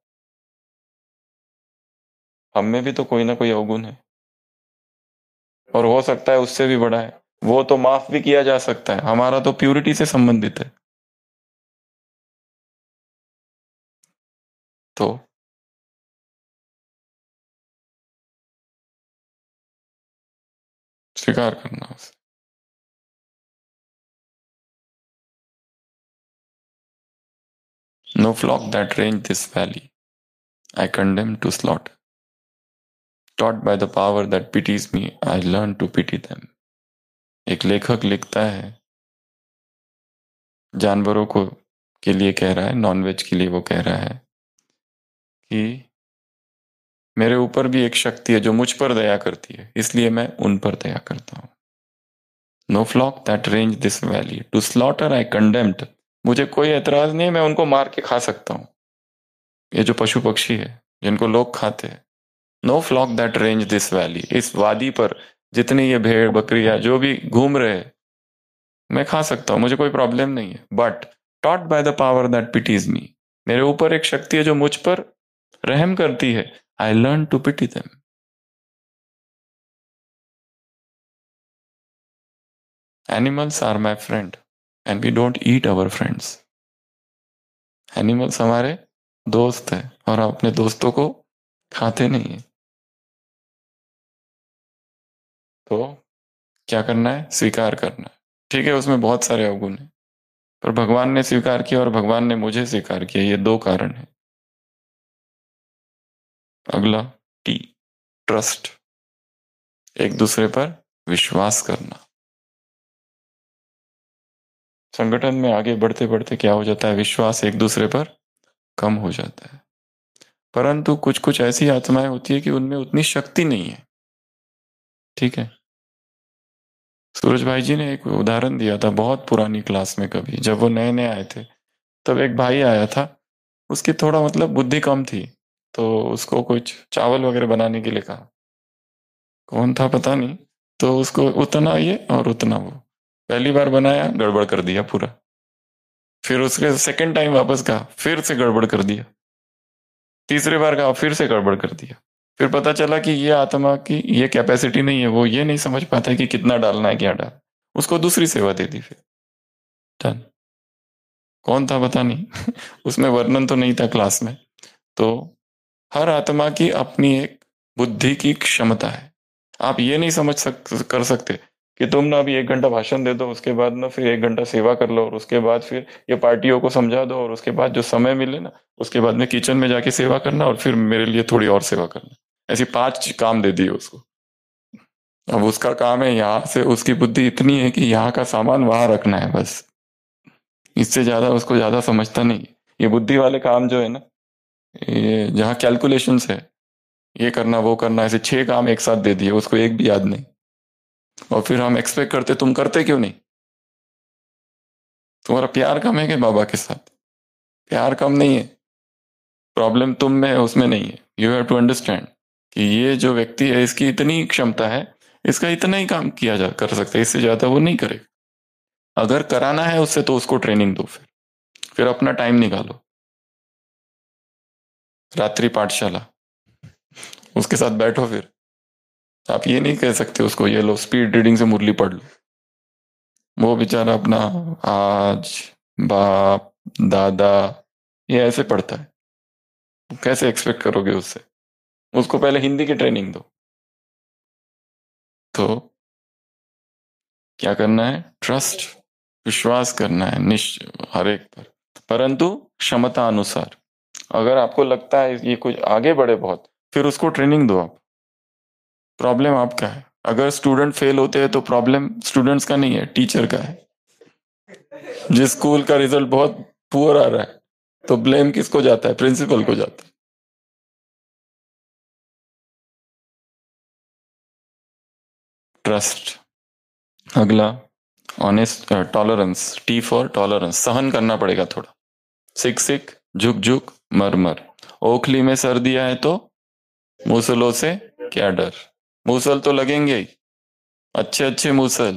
हम में भी तो कोई ना कोई अवगुण है, और हो सकता है उससे भी बड़ा है। वो तो माफ भी किया जा सकता है, हमारा तो प्यूरिटी से संबंधित है। तो स्वीकार करना उसे। No flock that range this valley I condemn to slaughter. Taught by the power that pities me, I learn to pity them. एक लेखक लिखता है, जानवरों को के लिए कह रहा है, नॉनवेज के लिए वो कह रहा है कि मेरे ऊपर भी एक शक्ति है जो मुझ पर दया करती है, इसलिए मैं उन पर दया करता हूं। No flock that range this valley to slaughter I condemned. मुझे कोई एतराज नहीं, मैं उनको मार के खा सकता हूं, ये जो पशु पक्षी है जिनको लोग खाते हैं। No flock that range this valley, इस वादी पर जितनी ये भेड़ बकरियां जो भी घूम रहे हैं, मैं खा सकता हूं, मुझे कोई प्रॉब्लम नहीं है। But taught by the power that pities me, मेरे ऊपर एक शक्ति है जो मुझ पर रहम करती है। I learn to pity them. Animals are my friend and we don't eat our friends. Animals हमारे दोस्त है और आप अपने दोस्तों को खाते नहीं है, तो क्या करना है? स्वीकार करना है। ठीक है, उसमें बहुत सारे अवगुण हैं, पर भगवान ने स्वीकार किया और भगवान ने मुझे स्वीकार किया, ये दो कारण है। अगला, टी, ट्रस्ट, एक दूसरे पर विश्वास करना। संगठन में आगे बढ़ते बढ़ते क्या हो जाता है? विश्वास एक दूसरे पर कम हो जाता है। परंतु कुछ कुछ ऐसी आत्माएं होती है कि उनमें उतनी शक्ति नहीं है। ठीक है, सूरज भाई जी ने एक उदाहरण दिया था बहुत पुरानी क्लास में, कभी जब वो नए नए आए थे, तब एक भाई आया था, उसकी थोड़ा मतलब बुद्धि कम थी, तो उसको कुछ चावल वगैरह बनाने के लिए कहा। कौन था पता नहीं, तो उसको उतना ये और उतना वो, पहली बार बनाया गड़बड़ कर दिया पूरा, फिर उसके सेकंड टाइम वापस कहा, फिर से गड़बड़ कर दिया, तीसरे बार कहा, फिर से गड़बड़ कर दिया। फिर पता चला कि ये आत्मा की ये कैपेसिटी नहीं है, वो ये नहीं समझ पाता है कि कितना डालना है, क्या डाल, उसको दूसरी सेवा दे दी। फिर डन। कौन था पता नहीं उसमें वर्णन तो नहीं था क्लास में। तो हर आत्मा की अपनी एक बुद्धि की क्षमता है। आप ये नहीं समझ सक कर सकते कि तुम ना अभी एक घंटा भाषण दे दो, उसके बाद ना फिर एक घंटा सेवा कर लो, और उसके बाद फिर ये पार्टियों को समझा दो, और उसके बाद जो समय मिले ना, उसके बाद में किचन में जाके सेवा करना, और फिर मेरे लिए थोड़ी और सेवा करना। ऐसी पांच काम दे दिए उसको। अब उसका काम है यहाँ से, उसकी बुद्धि इतनी है कि यहाँ का सामान वहां रखना है बस, इससे ज्यादा उसको ज्यादा समझता नहीं। ये बुद्धि वाले काम जो है ना, ये जहाँ कैलकुलेशंस है, ये करना वो करना, ऐसे छह काम एक साथ दे दिए उसको, एक भी याद नहीं। और फिर हम एक्सपेक्ट करते, तुम करते क्यों नहीं? तुम्हारा प्यार कम है क्या बाबा के साथ? प्यार कम नहीं है, प्रॉब्लम तुम में है, उसमें नहीं है। यू हैव टू अंडरस्टैंड कि ये जो व्यक्ति है, इसकी इतनी क्षमता है, इसका इतना ही काम किया जा कर सकता है, इससे ज्यादा वो नहीं करेगा। अगर कराना है उससे तो उसको ट्रेनिंग दो, फिर फिर अपना टाइम निकालो, रात्रि पाठशाला, उसके साथ बैठो। फिर आप ये नहीं कह सकते उसको, ये लो स्पीड रीडिंग से मुरली पढ़ लो। वो बेचारा अपना आज, बाप, दादा, ये ऐसे पढ़ता है, कैसे एक्सपेक्ट करोगे उससे? उसको पहले हिंदी की ट्रेनिंग दो। तो क्या करना है? ट्रस्ट, विश्वास करना है निश्चय हर एक पर, परंतु क्षमता अनुसार। अगर आपको लगता है ये कुछ आगे बढ़े बहुत, फिर उसको ट्रेनिंग दो आप। प्रॉब्लम आपका है। अगर स्टूडेंट फेल होते हैं तो प्रॉब्लम स्टूडेंट्स का नहीं है, टीचर का है। जिस स्कूल का रिजल्ट बहुत पुअर आ रहा है, तो ब्लेम किसको जाता है? प्रिंसिपल को जाता है। ट्रस्ट। अगला, honest, tolerance, T for tolerance, सहन करना पड़ेगा थोड़ा। सिक सिक, झुक झुक, मर मर, ओखली में सर दिया है तो मूसलों से क्या डर? मूसल तो लगेंगे ही, अच्छे अच्छे मूसल।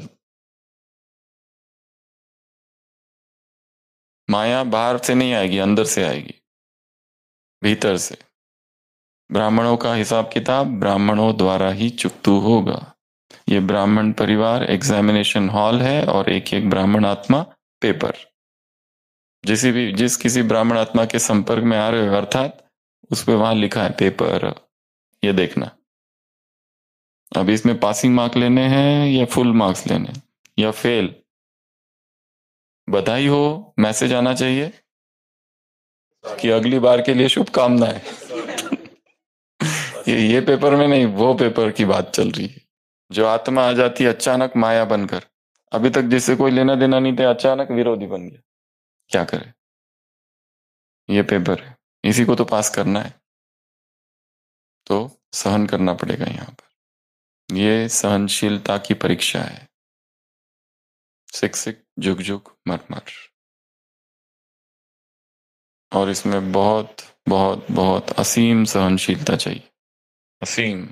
माया बाहर से नहीं आएगी, अंदर से आएगी, भीतर से। ब्राह्मणों का हिसाब किताब ब्राह्मणों द्वारा ही चुकतू होगा। ये ब्राह्मण परिवार एग्जामिनेशन हॉल है, और एक एक ब्राह्मण आत्मा पेपर। जिस भी जिस किसी ब्राह्मण आत्मा के संपर्क में आ रहे हो, अर्थात उस पे वहां लिखा है पेपर, ये देखना। अब इसमें पासिंग मार्क लेने हैं या फुल मार्क्स लेने हैं, या फेल, बधाई हो, मैसेज आना चाहिए कि अगली बार के लिए शुभकामनाएं। ये ये पेपर में नहीं, वो पेपर की बात चल रही है। जो आत्मा आ जाती है अचानक माया बनकर, अभी तक जिससे कोई लेना देना नहीं था, अचानक विरोधी बन गया, क्या करे? ये पेपर है, इसी को तो पास करना है, तो सहन करना पड़ेगा यहाँ पर। ये सहनशीलता की परीक्षा है। सिक सिक, झुक झुक, मर मर। और इसमें बहुत बहुत बहुत असीम सहनशीलता चाहिए, असीम।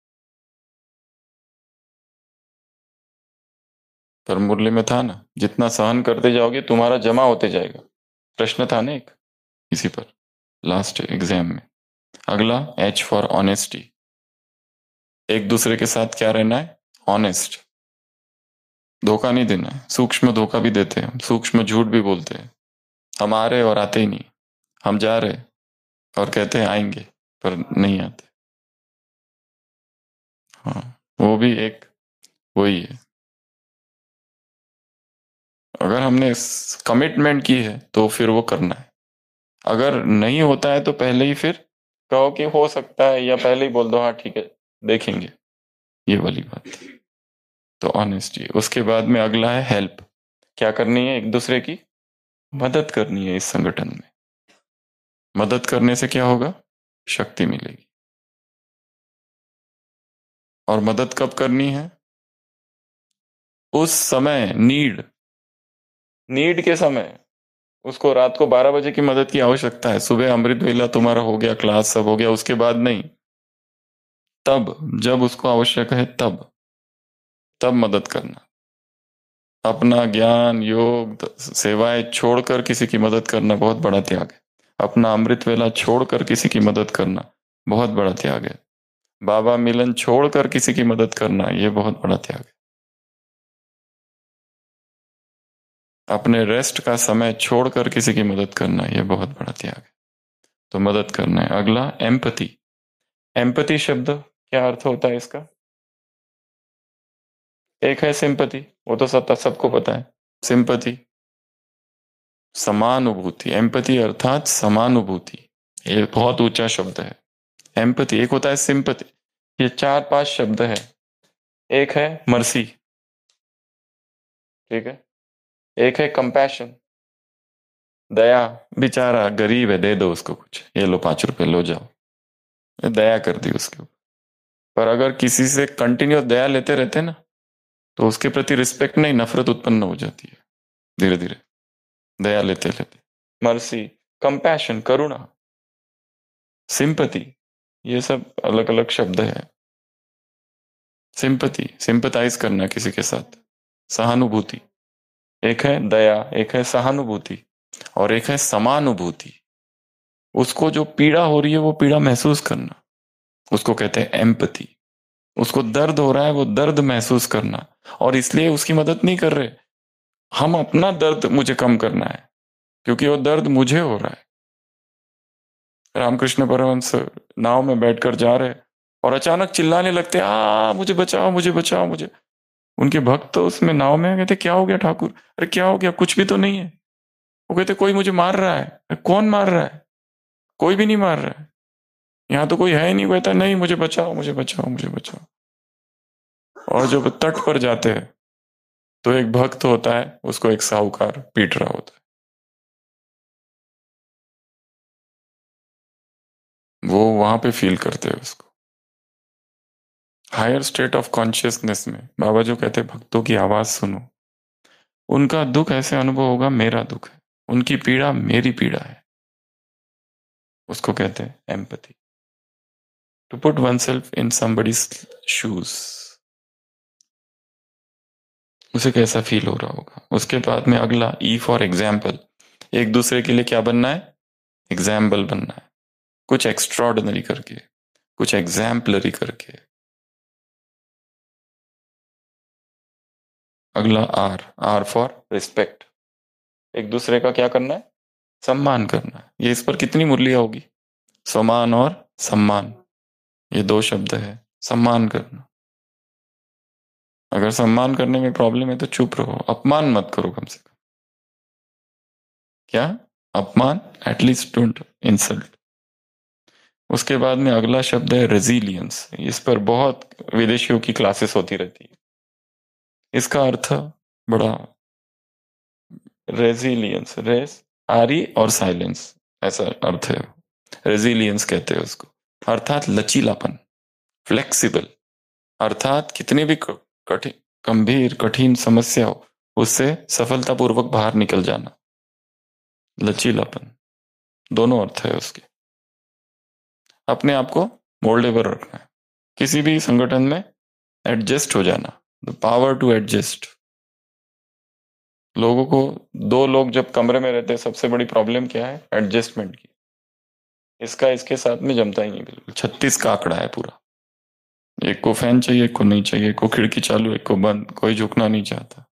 पर मुरली में था ना, जितना सहन करते जाओगे तुम्हारा जमा होते जाएगा। प्रश्न था ना एक इसी पर, लास्ट एग्जाम में। अगला, एच फॉर ऑनेस्टी, एक दूसरे के साथ क्या रहना है? ऑनेस्ट, धोखा नहीं देना है। सूक्ष्म धोखा भी देते हैं, सूक्ष्म झूठ भी बोलते हैं। हम आ रहे और आते ही नहीं, हम जा रहे और कहते हैं आएंगे, पर नहीं आते। हाँ, वो भी एक वही है। अगर हमने कमिटमेंट की है तो फिर वो करना है। अगर नहीं होता है तो पहले ही फिर कहो कि हो सकता है, या पहले ही बोल दो हाँ ठीक है देखेंगे, ये वाली बात। तो ऑनेस्टी। उसके बाद में अगला है हेल्प। क्या करनी है? एक दूसरे की मदद करनी है। इस संगठन में मदद करने से क्या होगा? शक्ति मिलेगी। और मदद कब करनी है? उस समय, नीड नीड के समय। उसको रात को बारह बजे की मदद की आवश्यकता है, सुबह अमृत वेला तुम्हारा हो गया, क्लास सब हो गया, उसके बाद नहीं। तब जब उसको आवश्यक है, तब तब मदद करना। अपना ज्ञान, योग, सेवाएं छोड़कर किसी की मदद करना बहुत बड़ा त्याग है। अपना अमृत वेला छोड़कर किसी की मदद करना बहुत बड़ा त्याग है। बाबा मिलन छोड़कर किसी की मदद करना, यह बहुत बड़ा त्याग है। अपने रेस्ट का समय छोड़कर किसी की मदद करना, यह बहुत बड़ा त्याग है। तो मदद करना है। अगला एम्पति। एम्पति शब्द क्या अर्थ होता है इसका? एक है सिंपति, वो तो सब सबको पता है। सिंपति समानुभूति, एम्पति अर्थात समानुभूति। ये बहुत ऊंचा शब्द है। एम्पति एक होता है सिंपति। ये चार पांच शब्द है। एक है मर्सी, ठीक है। एक है कंपैशन, दया, बेचारा गरीब है दे दो उसको कुछ, ये लो पांच रुपए लो जाओ, ये दया कर दी उसके ऊपर। पर अगर किसी से कंटिन्यूस दया लेते रहते ना, तो उसके प्रति रिस्पेक्ट नहीं, नफरत उत्पन्न हो जाती है धीरे धीरे, दया लेते लेते। मर्सी, कंपैशन करुणा, सिंपति, ये सब अलग अलग शब्द है। सिंपति सिंपथाइज करना किसी के साथ। सहानुभूति, एक है दया, एक है सहानुभूति, और एक है समानुभूति। उसको जो पीड़ा हो रही है वो पीड़ा महसूस करना, उसको कहते हैं एम्पथी। उसको दर्द हो रहा है, वो दर्द महसूस करना, और इसलिए उसकी मदद नहीं कर रहे, हम अपना दर्द मुझे कम करना है, क्योंकि वो दर्द मुझे हो रहा है। रामकृष्ण परमहंस नाव में बैठकर जा रहे और अचानक चिल्लाने लगते, आ मुझे बचाओ मुझे बचाओ मुझे। उनके भक्त तो उसमें नाव में कहते, क्या हो गया ठाकुर? अरे क्या हो गया? कुछ भी तो नहीं है। वो कहते, कोई मुझे मार रहा है। अरे कौन मार रहा है? कोई भी नहीं मार रहा है, यहाँ तो कोई है ही नहीं। वो कहता, नहीं मुझे बचाओ मुझे बचाओ मुझे बचाओ। और जब तट पर जाते हैं तो एक भक्त होता है, उसको एक साहूकार पीट रहा होता है। वो वहां पे फील करते हैं उसको। हायर स्टेट ऑफ कॉन्शियसनेस में बाबा जो कहते हैं, भक्तों की आवाज सुनो। उनका दुख ऐसे अनुभव होगा, मेरा दुख है, उनकी पीड़ा मेरी पीड़ा है। उसको कहते हैं empathy, to put one self in somebody's shoes. उसे कैसा फील हो रहा होगा। उसके बाद में अगला ई फॉर एग्जाम्पल। एक दूसरे के लिए क्या बनना है? एग्जाम्पल बनना है, कुछ एक्स्ट्रॉर्डिनरी करके, कुछ एग्जाम्पलरी करके। अगला आर, आर फॉर रिस्पेक्ट। एक दूसरे का क्या करना है? सम्मान करना है। ये इस पर कितनी मुरलियां होगी, समान और सम्मान, ये दो शब्द है। सम्मान करना, अगर सम्मान करने में प्रॉब्लम है तो चुप रहो, अपमान मत करो कम से कम। क्या? अपमान, एटलीस्ट डोंट इंसल्ट। उसके बाद में अगला शब्द है रेजिलियंस। इस पर बहुत विदेशियों की क्लासेस होती रहती है। इसका अर्थ बड़ा, रेजिलियंस, रेस, आरी और साइलेंस, ऐसा अर्थ है। रेजिलियंस कहते हैं उसको, अर्थात लचीलापन, फ्लेक्सिबल। अर्थात कितनी भी कठिन, गंभीर कठिन समस्या हो, उससे सफलतापूर्वक बाहर निकल जाना। लचीलापन, दोनों अर्थ है उसके। अपने आप को मोल्डेबल रखना है, किसी भी संगठन में एडजस्ट हो जाना, द पावर टू एडजस्ट। लोगों को, दो लोग जब कमरे में रहते हैं, सबसे बड़ी प्रॉब्लम क्या है? एडजस्टमेंट की। इसका इसके साथ में जमता ही नहीं बिल्कुल। छत्तीस का आंकड़ा है पूरा। एक को फैन चाहिए, एक को नहीं चाहिए, एक को खिड़की चालू, एक को बंद, कोई झुकना नहीं चाहता।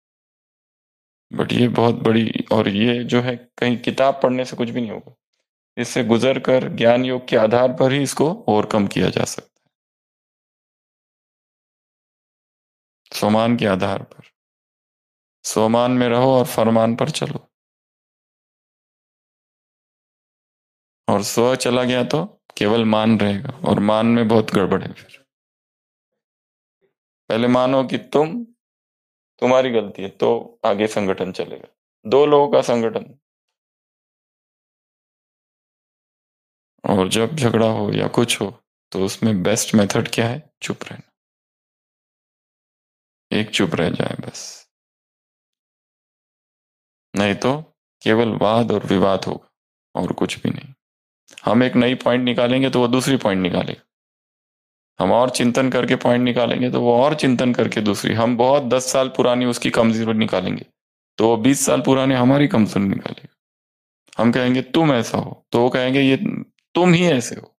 बट ये बहुत बड़ी, और ये जो है कहीं किताब पढ़ने से कुछ भी नहीं होगा। इससे गुजर कर ज्ञान योग के आधार पर ही इसको ओवरकम किया जा सकता है, स्वमान के आधार पर। स्वमान में रहो और फरमान पर चलो, और स्व चला गया तो केवल मान रहेगा, और मान में बहुत गड़बड़ है। फिर पहले मानो कि तुम तुम्हारी गलती है, तो आगे संगठन चलेगा। दो लोगों का संगठन, और जब झगड़ा हो या कुछ हो तो उसमें बेस्ट मेथड क्या है? चुप रहना। एक चुप रह जाए बस, नहीं तो केवल वाद और विवाद होगा और कुछ भी नहीं। हम एक नई पॉइंट निकालेंगे तो वो दूसरी पॉइंट निकालेगा, हम और चिंतन करके पॉइंट निकालेंगे तो वो और चिंतन करके दूसरी, हम बहुत दस साल पुरानी उसकी कमजोरी निकालेंगे तो वो बीस साल पुराने हमारी कमजोरी निकालेगा। हम कहेंगे तुम ऐसा हो तो वो कहेंगे ये तुम ही ऐसे हो।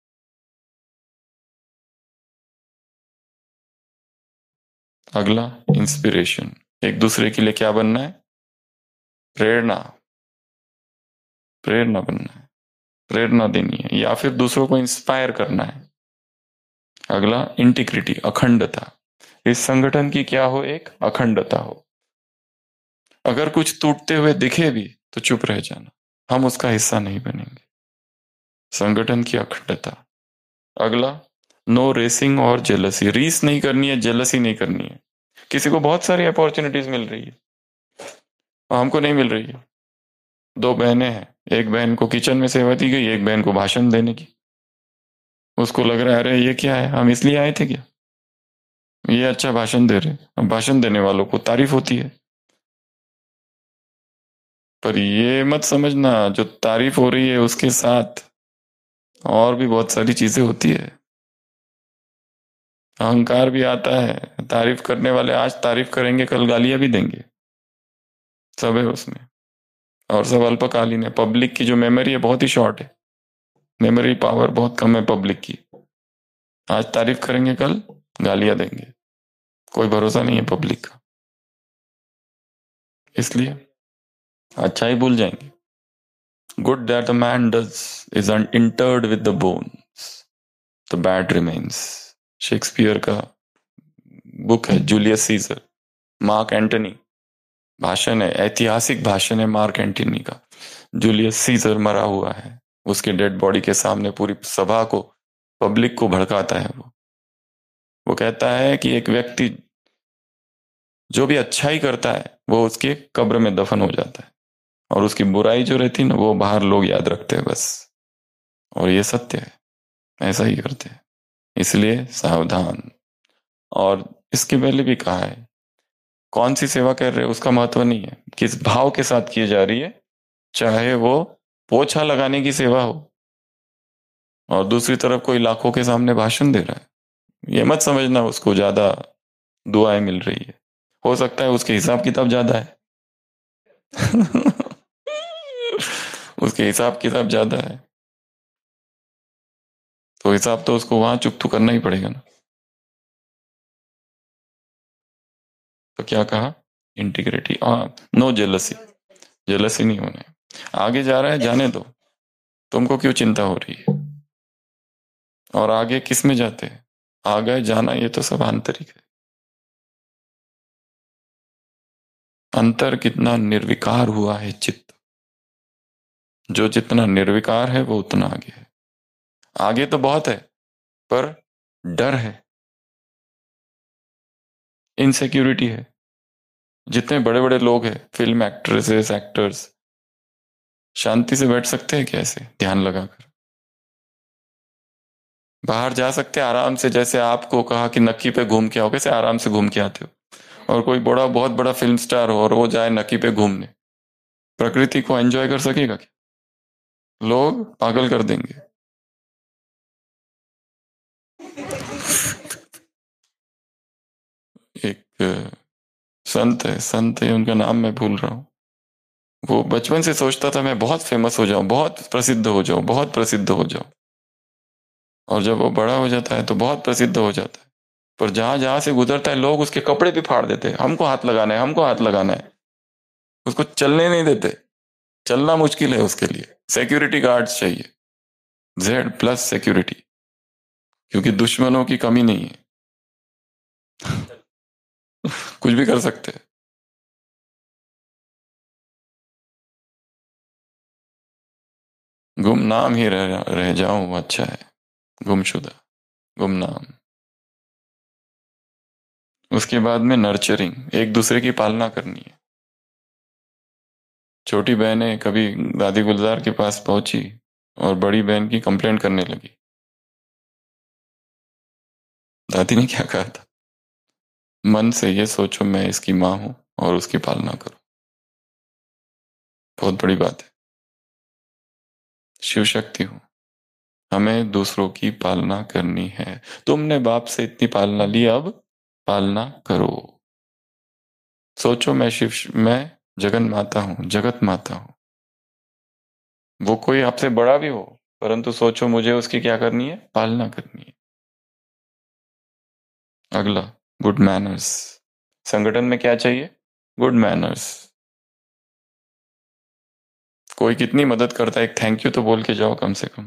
अगला इंस्पिरेशन, एक दूसरे के लिए क्या बनना है? प्रेरणा। प्रेरणा बनना है, प्रेरणा देनी है, या फिर दूसरों को इंस्पायर करना है। अगला इंटीग्रिटी, अखंडता। इस संगठन की क्या हो? एक अखंडता हो। अगर कुछ टूटते हुए दिखे भी तो चुप रह जाना, हम उसका हिस्सा नहीं बनेंगे। संगठन की अखंडता। अगला नो रेसिंग और जेलसी, रीस नहीं करनी है, जेलसी नहीं करनी है। किसी को बहुत सारी अपॉर्चुनिटीज मिल रही है और हमको नहीं मिल रही है। दो बहनें हैं, एक बहन को किचन में सेवा दी गई, एक बहन को भाषण देने की। उसको लग रहा है अरे ये क्या है, हम इसलिए आए थे क्या, ये अच्छा भाषण दे रहे। अब भाषण देने वालों को तारीफ होती है, पर ये मत समझना जो तारीफ हो रही है उसके साथ और भी बहुत सारी चीजें होती है। अहंकार भी आता है, तारीफ करने वाले आज तारीफ करेंगे, कल गालियां भी देंगे, सब है उसमें। और सब अल्पकालीन है। पब्लिक की जो मेमोरी है बहुत ही शॉर्ट है, मेमोरी पावर बहुत कम है पब्लिक की। आज तारीफ करेंगे, कल गालियां देंगे, कोई भरोसा नहीं है पब्लिक का, इसलिए अच्छा ही भूल जाएंगे। Good that the man does is interred with the bones, the bad remains. Shakespeare का बुक है जूलियस सीजर, मार्क एंटनी भाषण है, ऐतिहासिक भाषण है मार्क एंटनी का। जूलियस सीजर मरा हुआ है, उसके डेड बॉडी के सामने पूरी सभा को, पब्लिक को भड़काता है। वो वो कहता है कि एक व्यक्ति जो भी अच्छाई करता है वो उसके कब्र में दफन हो जाता है, और उसकी बुराई जो रहती है ना वो बाहर लोग याद रखते हैं बस। और ये सत्य है, ऐसा ही करते हैं, इसलिए सावधान। और इसके पहले भी कहा है, कौन सी सेवा कर रहे हैं उसका महत्व नहीं है, किस भाव के साथ की जा रही है। चाहे वो पोछा लगाने की सेवा हो और दूसरी तरफ कोई लाखों के सामने भाषण दे रहा है, ये मत समझना उसको ज्यादा दुआएं मिल रही है। हो सकता है उसके हिसाब किताब ज्यादा है उसके हिसाब किताब ज्यादा है, तो हिसाब तो उसको वहां चुप तो करना ही पड़ेगा ना। तो क्या कहा? इंटीग्रिटी, हाँ, नो जेलसी, जेलसी नहीं होने। आगे जा रहा है जाने दो, तुमको क्यों चिंता हो रही है। और आगे किस में जाते हैं? आगे जाना ये तो सब आंतरिक है। अंतर कितना निर्विकार हुआ है चित्त, जो जितना निर्विकार है वो उतना आगे है। आगे तो बहुत है पर डर है, इनसिक्योरिटी है। जितने बड़े बड़े लोग हैं, फिल्म एक्ट्रेसेस, एक्टर्स, शांति से बैठ सकते हैं कैसे ध्यान लगाकर? बाहर जा सकते हैं आराम से, जैसे आपको कहा कि नक्की पे घूम के आओ, कैसे आराम से घूम के आते हो। और कोई बड़ा बहुत बड़ा फिल्म स्टार हो और वो जाए नक्की पे घूमने, प्रकृति को एंजॉय कर सकेगा क्या? लोग पागल कर देंगे। एक संत है, संत है, उनका नाम मैं भूल रहा हूँ। वो बचपन से सोचता था मैं बहुत फेमस हो जाऊं, बहुत प्रसिद्ध हो जाऊं, बहुत प्रसिद्ध हो जाऊं। और जब वो बड़ा हो जाता है तो बहुत प्रसिद्ध हो जाता है, पर जहां जहां से गुजरता है लोग उसके कपड़े भी फाड़ देते हैं, हमको हाथ लगाना है, हमको हाथ लगाना है। उसको चलने नहीं देते, चलना मुश्किल है उसके लिए, सिक्योरिटी गार्ड्स चाहिए। जेड प्लस सिक्योरिटी, क्योंकि दुश्मनों की कमी नहीं है। कुछ भी कर सकते हैं। गुमनाम ही रह, रह जाऊं अच्छा है, गुमशुदा, गुमनाम। उसके बाद में नर्चरिंग, एक दूसरे की पालना करनी है। छोटी बहनें कभी दादी गुलजार के पास पहुंची और बड़ी बहन की कंप्लेंट करने लगी। दादी ने क्या कहा था? मन से ये सोचो मैं इसकी माँ हूं और उसकी पालना करो। बहुत बड़ी बात है। शिव शक्ति हूं, हमें दूसरों की पालना करनी है। तुमने बाप से इतनी पालना ली, अब पालना करो। सोचो मैं शिव, मैं जगन माता हूं, जगत माता हूं। वो कोई आपसे बड़ा भी हो, परंतु सोचो मुझे उसकी क्या करनी है? पालना करनी है। अगला, गुड मैनर्स। संगठन में क्या चाहिए? Good manners. कोई कितनी मदद करता है, एक थैंक यू तो बोल के जाओ कम से कम।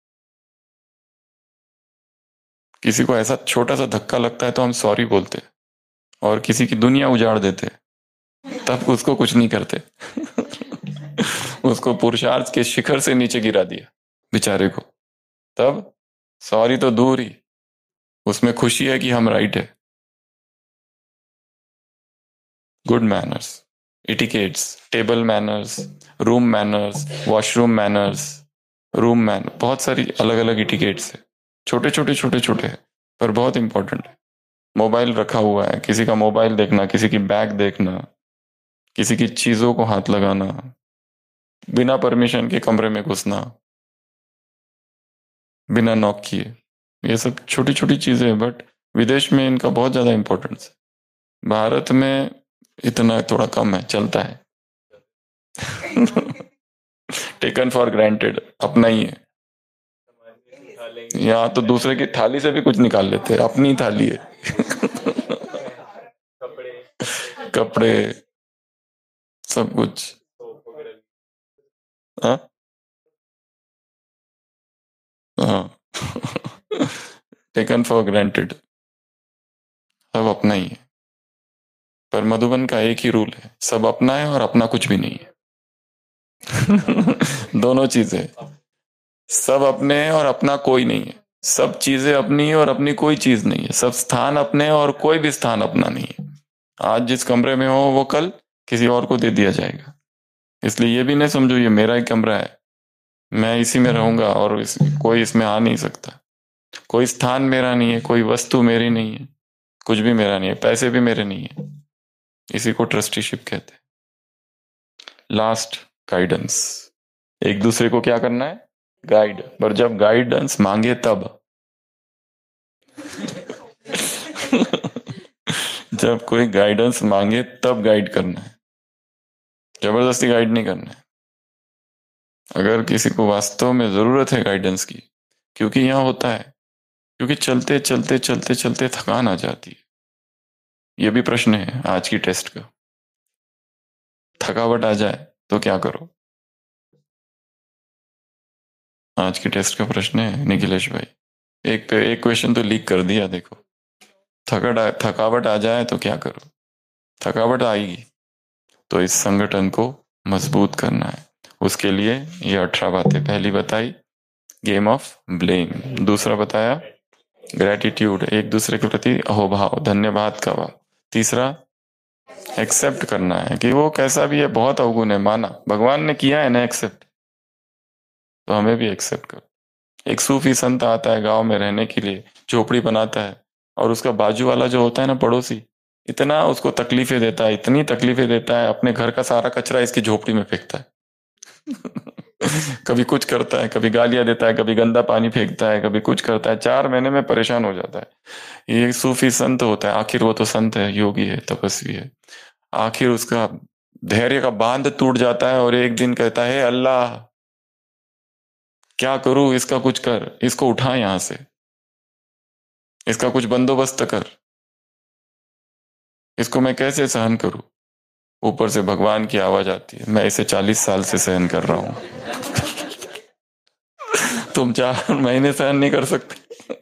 किसी को ऐसा छोटा सा धक्का लगता है तो हम सॉरी बोलते, और किसी की दुनिया उजाड़ देते, तब उसको कुछ नहीं करते। उसको पुरुषार्थ के शिखर से नीचे गिरा दिया बेचारे को, तब सॉरी तो दूर ही, उसमें खुशी है कि हम राइट है। Good manners, etiquettes, table manners, room manners, washroom manners, room man, बहुत सारी अलग अलग इटिकेट्स है। छोटे छोटे छोटे छोटे हैं, पर बहुत इंपॉर्टेंट है। मोबाइल रखा हुआ है, किसी का मोबाइल देखना, किसी की बैग देखना, किसी की चीजों को हाथ लगाना, बिना परमिशन के कमरे में घुसना, बिना नॉक किए, ये सब छोटी छोटी चीजें हैं, बट विदेश में इनका बहुत ज्यादा इंपॉर्टेंस है। भारत में इतना थोड़ा कम है, चलता है। टेकन फॉर ग्रांटेड, अपना ही है। यहाँ तो दूसरे की थाली से भी कुछ निकाल लेते हैं, अपनी थाली है। कपड़े, सब कुछ। हाँ हाँ। टेकन फॉर ग्रांटेड, सब अपना ही है। पर मधुबन का एक ही रूल है, सब अपना है और अपना कुछ भी नहीं है। दोनों चीजें, सब अपने हैं और अपना कोई नहीं है। सब चीजें अपनी है और अपनी कोई चीज नहीं है। सब स्थान अपने हैं और कोई भी स्थान अपना नहीं है। आज जिस कमरे में हो वो कल किसी और को दे दिया जाएगा। इसलिए ये भी नहीं समझो ये मेरा ही कमरा है, मैं इसी में रहूंगा और इस, कोई इसमें आ नहीं सकता। कोई स्थान मेरा नहीं है, कोई वस्तु मेरी नहीं है, कुछ भी मेरा नहीं है, पैसे भी मेरे नहीं है। इसी को ट्रस्टीशिप कहते हैं। Last, guidance. एक दूसरे को क्या करना है? गाइड। पर जब गाइडेंस मांगे तब। जब कोई गाइडेंस मांगे तब गाइड करना है, जबरदस्ती गाइड नहीं करना है। अगर किसी को वास्तव में जरूरत है गाइडेंस की, क्योंकि यहां होता है, क्योंकि चलते चलते चलते चलते थकान आ जाती है। यह भी प्रश्न है आज की टेस्ट का। थकावट आ जाए तो क्या करो? आज की टेस्ट का प्रश्न है निखिलेश भाई। एक पे एक क्वेश्चन तो लीक कर दिया देखो। थकावट थकावट आ जाए तो क्या करो? थकावट आएगी तो इस संगठन को मजबूत करना है। उसके लिए ये अठारह बातें, पहली बताई गेम ऑफ ब्लेम, दूसरा बताया ग्रेटिट्यूड, एक दूसरे के प्रति अहोभाव, धन्यवाद का भाव। तीसरा, एक्सेप्ट करना है कि वो कैसा भी है, बहुत अवगुण है, माना भगवान ने किया है ना एक्सेप्ट, तो हमें भी एक्सेप्ट करो। एक सूफी संत आता है गांव में रहने के लिए, झोपड़ी बनाता है, और उसका बाजू वाला जो होता है ना पड़ोसी, इतना उसको तकलीफें देता है, इतनी तकलीफें देता है, अपने घर का सारा कचरा इसकी झोपड़ी में फेंकता है। कभी कुछ करता है, कभी गालियां देता है, कभी गंदा पानी फेंकता है, कभी कुछ करता है, चार महीने में परेशान हो जाता है। ये सूफी संत होता है, आखिर वो तो संत है, योगी है, तपस्वी है। आखिर उसका धैर्य का बांध टूट जाता है और एक दिन कहता है, अल्लाह क्या करूं, इसका कुछ कर, इसको उठा यहां से, इसका कुछ बंदोबस्त कर, इसको मैं कैसे सहन करूं। ऊपर से भगवान की आवाज आती है, मैं इसे चालीस साल से सहन कर रहा हूं। तुम चार महीने सहन नहीं कर सकते?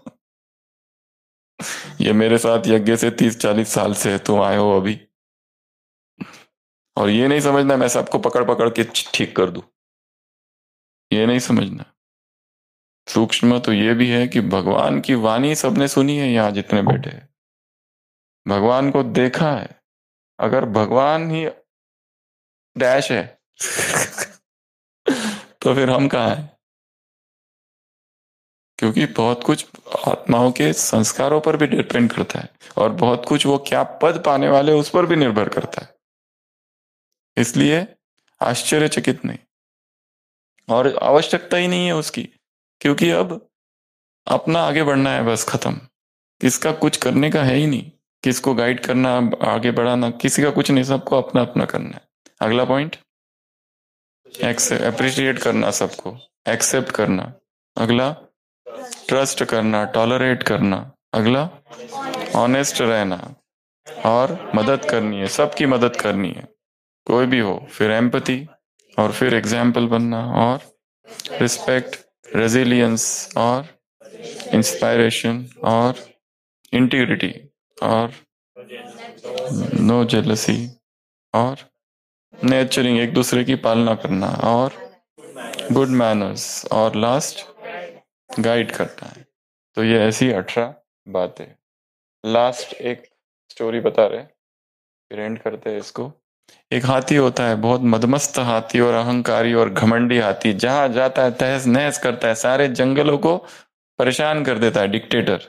ये मेरे साथ यज्ञ से तीस चालीस साल से तुम आए हो अभी, और ये नहीं समझना मैं सबको पकड़ पकड़ के ठीक कर दूं, ये नहीं समझना। सूक्ष्म तो ये भी है कि भगवान की वाणी सबने सुनी है, यहाँ जितने बैठे हैं भगवान को देखा है। अगर भगवान ही डैश है तो फिर हम कहाँ हैं? क्योंकि बहुत कुछ आत्माओं के संस्कारों पर भी डिपेंड करता है, और बहुत कुछ वो क्या पद पाने वाले उस पर भी निर्भर करता है। इसलिए आश्चर्यचकित नहीं, और आवश्यकता ही नहीं है उसकी, क्योंकि अब अपना आगे बढ़ना है बस, खत्म। किसका कुछ करने का है ही नहीं, किसको गाइड करना आगे बढ़ाना, किसी का कुछ नहीं, सबको अपना अपना करना है। अगला पॉइंट, अप्रिशिएट करना सबको, एक्सेप्ट करना। अगला, ट्रस्ट करना, टॉलरेट करना। अगला, ऑनेस्ट रहना, और मदद करनी है, सबकी मदद करनी है, कोई भी हो। फिर एम्पैथी, और फिर एग्जाम्पल बनना, और रिस्पेक्ट, रेजिलियंस, और इंस्पायरेशन, और इंटीग्रिटी, और नो जेलसी, और नेचरिंग, एक दूसरे की पालना करना, और गुड मैनर्स, और लास्ट गाइड करना है। तो ये ऐसी अठारह बातें। लास्ट एक स्टोरी बता रहे, फिर एंड करते हैं इसको। एक हाथी होता है, बहुत मदमस्त हाथी और अहंकारी और घमंडी हाथी, जहां जाता है तहस नहस करता है, सारे जंगलों को परेशान कर देता है, डिक्टेटर,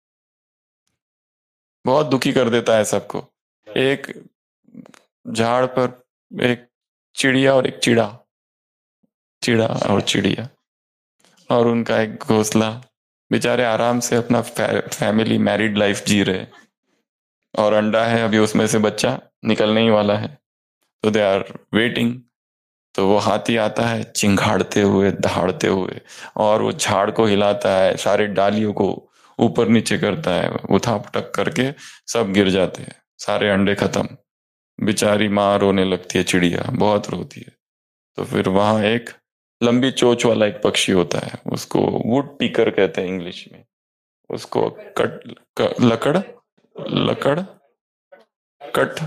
बहुत दुखी कर देता है सबको। एक झाड़ पर एक चिड़िया और एक चिड़ा, चिड़ा और चिड़िया, और उनका एक घोंसला, बेचारे आराम से अपना फै, फैमिली मैरिड लाइफ जी रहे, और अंडा है अभी उसमें से बच्चा निकलने ही वाला है, तो दे आर वेटिंग। तो वो हाथी आता है चिंघाड़ते हुए, दहाड़ते हुए, और वो झाड़ को हिलाता है, सारे डालियों को ऊपर नीचे करता है, उठा पटक करके सब गिर जाते हैं, सारे अंडे खत्म। बेचारी माँ रोने लगती है, चिड़िया बहुत रोती है। तो फिर वहां एक लंबी चोंच वाला एक पक्षी होता है, उसको वुड पीकर कहते हैं इंग्लिश में। उसको कट क, लकड़ लकड़ कट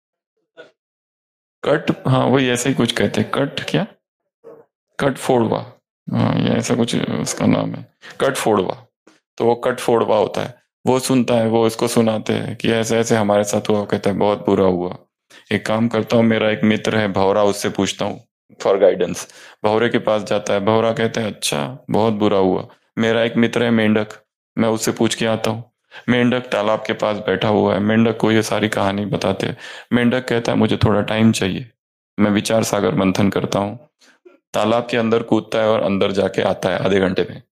कट, हाँ वही ऐसे ही कुछ कहते हैं, कट क्या, कट फोड़वा, हाँ ये ऐसा कुछ उसका नाम है, कट फोड़वा। तो वो कट फोड़वा होता है, वो सुनता है, वो इसको सुनाते हैं कि ऐसे ऐसे हमारे साथ हुआ। कहता है बहुत बुरा हुआ, एक काम करता हूँ, मेरा एक मित्र है भौरा, उससे पूछता हूँ फॉर गाइडेंस। भौरे के पास जाता है, भौरा कहता है अच्छा बहुत बुरा हुआ, मेरा एक मित्र है मेंढक, मैं उससे पूछ के आता हूँ। मेंढक तालाब के पास बैठा हुआ है, मेंढक को ये सारी कहानी बताते हैं। मेंढक कहता है मुझे थोड़ा टाइम चाहिए, मैं विचार सागर मंथन करता हूँ। तालाब के अंदर कूदता है और अंदर जाके आता है आधे घंटे में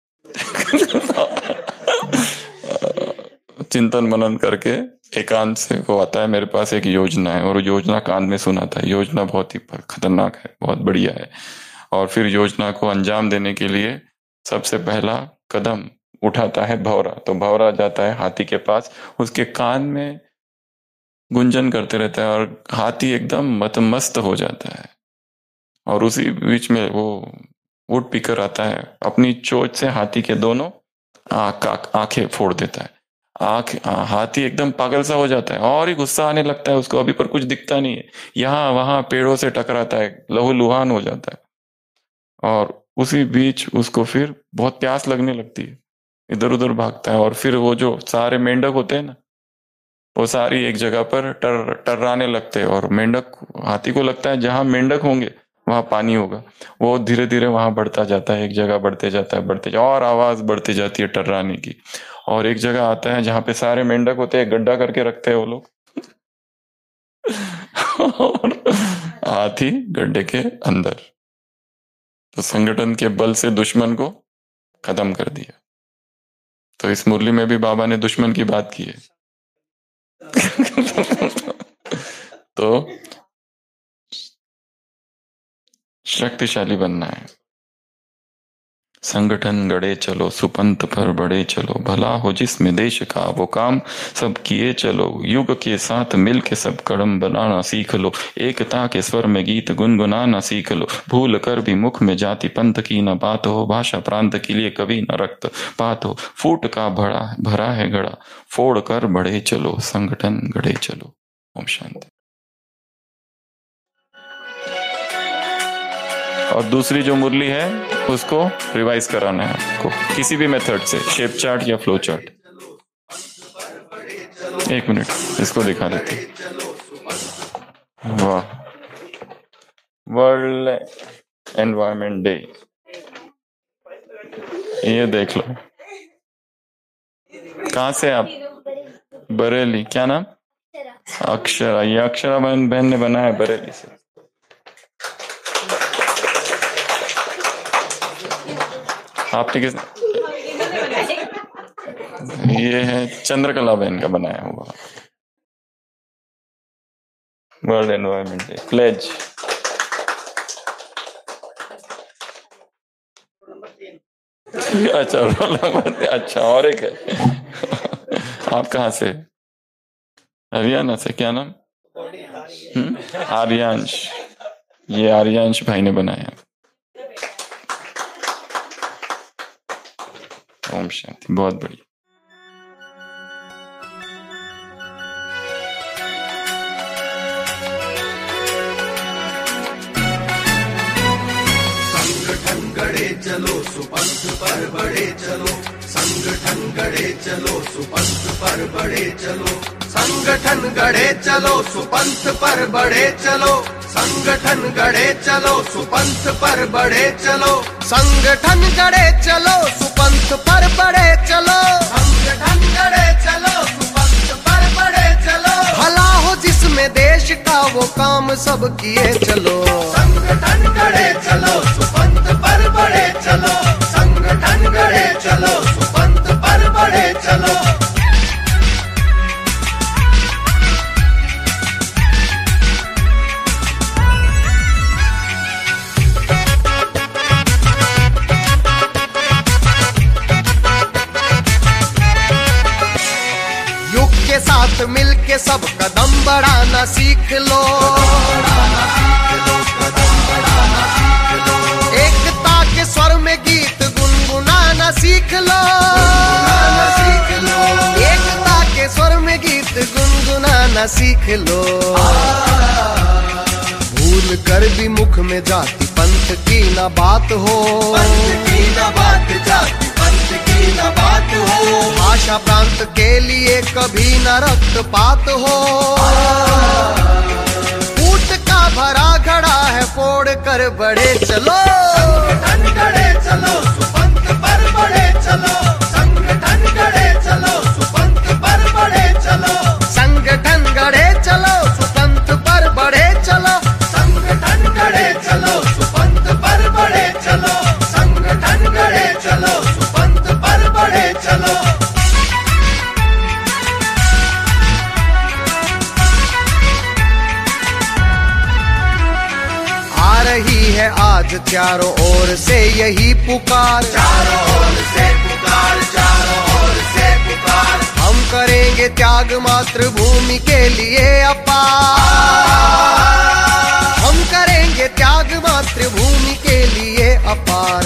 चिंतन मनन करके एकांत से वो आता है, मेरे पास एक योजना है, और योजना कान में सुनाता है। योजना बहुत ही खतरनाक है, बहुत बढ़िया है। और फिर योजना को अंजाम देने के लिए सबसे पहला कदम उठाता है भौरा। तो भौरा जाता है हाथी के पास, उसके कान में गुंजन करते रहता है, और हाथी एकदम मतमस्त हो जाता है। और उसी बीच में वो वुड पिकर आता है, अपनी चोंच से हाथी के दोनों आंख आंखें फोड़ देता है। आंख हाथी एकदम पागल सा हो जाता है, और ही गुस्सा आने लगता है उसको, अभी पर कुछ दिखता नहीं है, यहाँ वहां पेड़ों से टकराता है, लहूलुहान हो जाता है। और उसी बीच उसको फिर बहुत प्यास लगने लगती है, इधर उधर भागता है, और फिर वो जो सारे मेंढक होते हैं ना, वो सारी एक जगह पर टर टर्राने लगते हैं, और मेंढक, हाथी को लगता है जहां मेंढक होंगे वहां पानी होगा। वो धीरे धीरे वहां बढ़ता जाता है, एक जगह बढ़ते जाता है, बढ़ते जाता है, और आवाज बढ़ती जाती है टर्राने की। और एक जगह आता है जहां पे सारे मेंढक होते हैं, गड्ढा करके रखते हैं वो लोग और हाथी गड्ढे के अंदर। तो संगठन के बल से दुश्मन को खत्म कर दिया। तो इस मुरली में भी बाबा ने दुश्मन की बात की है तो शक्तिशाली बनना है, संगठन गढ़े चलो, सुपंथ पर बढ़े चलो, भला हो जिसमें देश का वो काम सब किए चलो, युग के साथ मिल के सब कदम बनाना सीख लो, एकता के स्वर में गीत गुनगुनाना सीख लो, भूल कर भी मुख में जाति पंथ की न बात हो, भाषा प्रांत के लिए कभी न रक्त पात हो, फूट का भरा भरा है गड़ा, फोड़ कर बढ़े चलो, संगठन गढ़े चलो। ओम शांति। और दूसरी जो मुरली है उसको रिवाइज कराना है आपको किसी भी मेथड से, शेप चार्ट या फ्लो चार्ट। एक मिनट इसको दिखा देते। वाह, वर्ल्ड एनवायरनमेंट डे, ये देख लो। कहाँ से आप? बरेली। क्या नाम? अक्षरा। ये अक्षरा बहन बहन ने बनाया है बरेली से। आपने किस? ये है चंद्रकला बहन का बनाया हुआ। World environment day pledge. अच्छा अच्छा, और एक है। आप कहाँ से? हरियाणा से। क्या नाम? आर्यांश। ये आर्यांश भाई ने बनाया। ओम शांति। बहुत बढ़िया। संगठन गढ़े चलो, सुपंथ पर बढ़े चलो, संगठन गढ़े चलो, सुपंथ पर बढ़े चलो, संगठन गढ़े चलो, सुपंथ पर बढ़े चलो, संगठन गढ़े चलो, सुपंथ पर बढ़े चलो, संगठन गढ़े चलो, सुपंथ पर बढ़े चलो, संगठन गढ़े चलो, सुपंथ पर बढ़े चलो, भला हो जिसमें देश का वो काम सब किए चलो, संगठन गढ़े चलो, सुपंथ पर बढ़े चलो, संगठन गढ़े चलो, सुपंथ पर बढ़े चलो। साथ मिलके सब कदम बढ़ाना सीख लो, एकता के स्वर में गीत गुनगुनाना सीख लो, एकता के स्वर में गीत गुनगुनाना सीख लो, भूल कर भी मुख में जाति पंथ की ना बात हो, पंथ की ना बात, जाति पंथ की ना बात हो, भाषा प्रांत के लिए कभी न रक्तपात हो, फूट का भरा घड़ा है फोड़ कर बढ़े चलो, संगठन गढ़े चलो, सुपंथ पर बढ़े चलो, संगठन गढ़े चलो, सुपंथ पर बढ़े चलो, संगठन गढ़े चलो, सुपंथ पर बढ़े चलो, संगठन गढ़े चलो, सुपंथ पर बढ़े चलो, संगठन गढ़े चलो, सुपंथ पर बढ़े चलो। आ रही है आज चारों ओर से यही पुकार, चारों ओर से पुकार, चारों ओर से पुकार, हम करेंगे त्याग मातृभूमि के लिए अपार, हम करेंगे त्याग मातृभूमि के लिए अपार,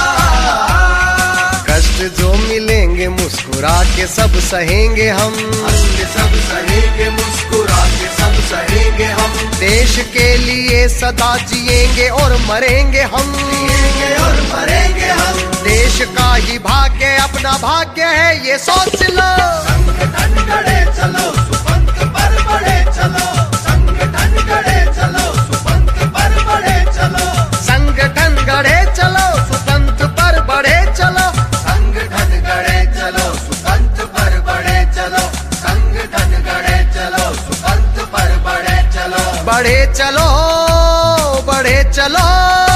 कष्ट जो मिलेंगे मुस्कुरा के सब सहेंगे हम, सब सहेंगे मुस्कुरा के सब सहेंगे हम, देश के लिए सदा जिएंगे और मरेंगे हम, जिएंगे और मरेंगे हम, देश का ही भाग्य अपना भाग्य है ये सोच लो, संगठन गढ़े चलो, सुपंथ पर बढ़े चलो, संगठन गढ़े चलो, सुपंथ पर बढ़े चलो, संगठन गढ़े चलो, सुपंथ पर बढ़े चलो, संगठन गढ़े चलो, सुपंथ पर बढ़े चलो, संगठन गढ़े चलो, सुपंथ पर बढ़े चलो, बढ़े चलो, बढ़े चलो।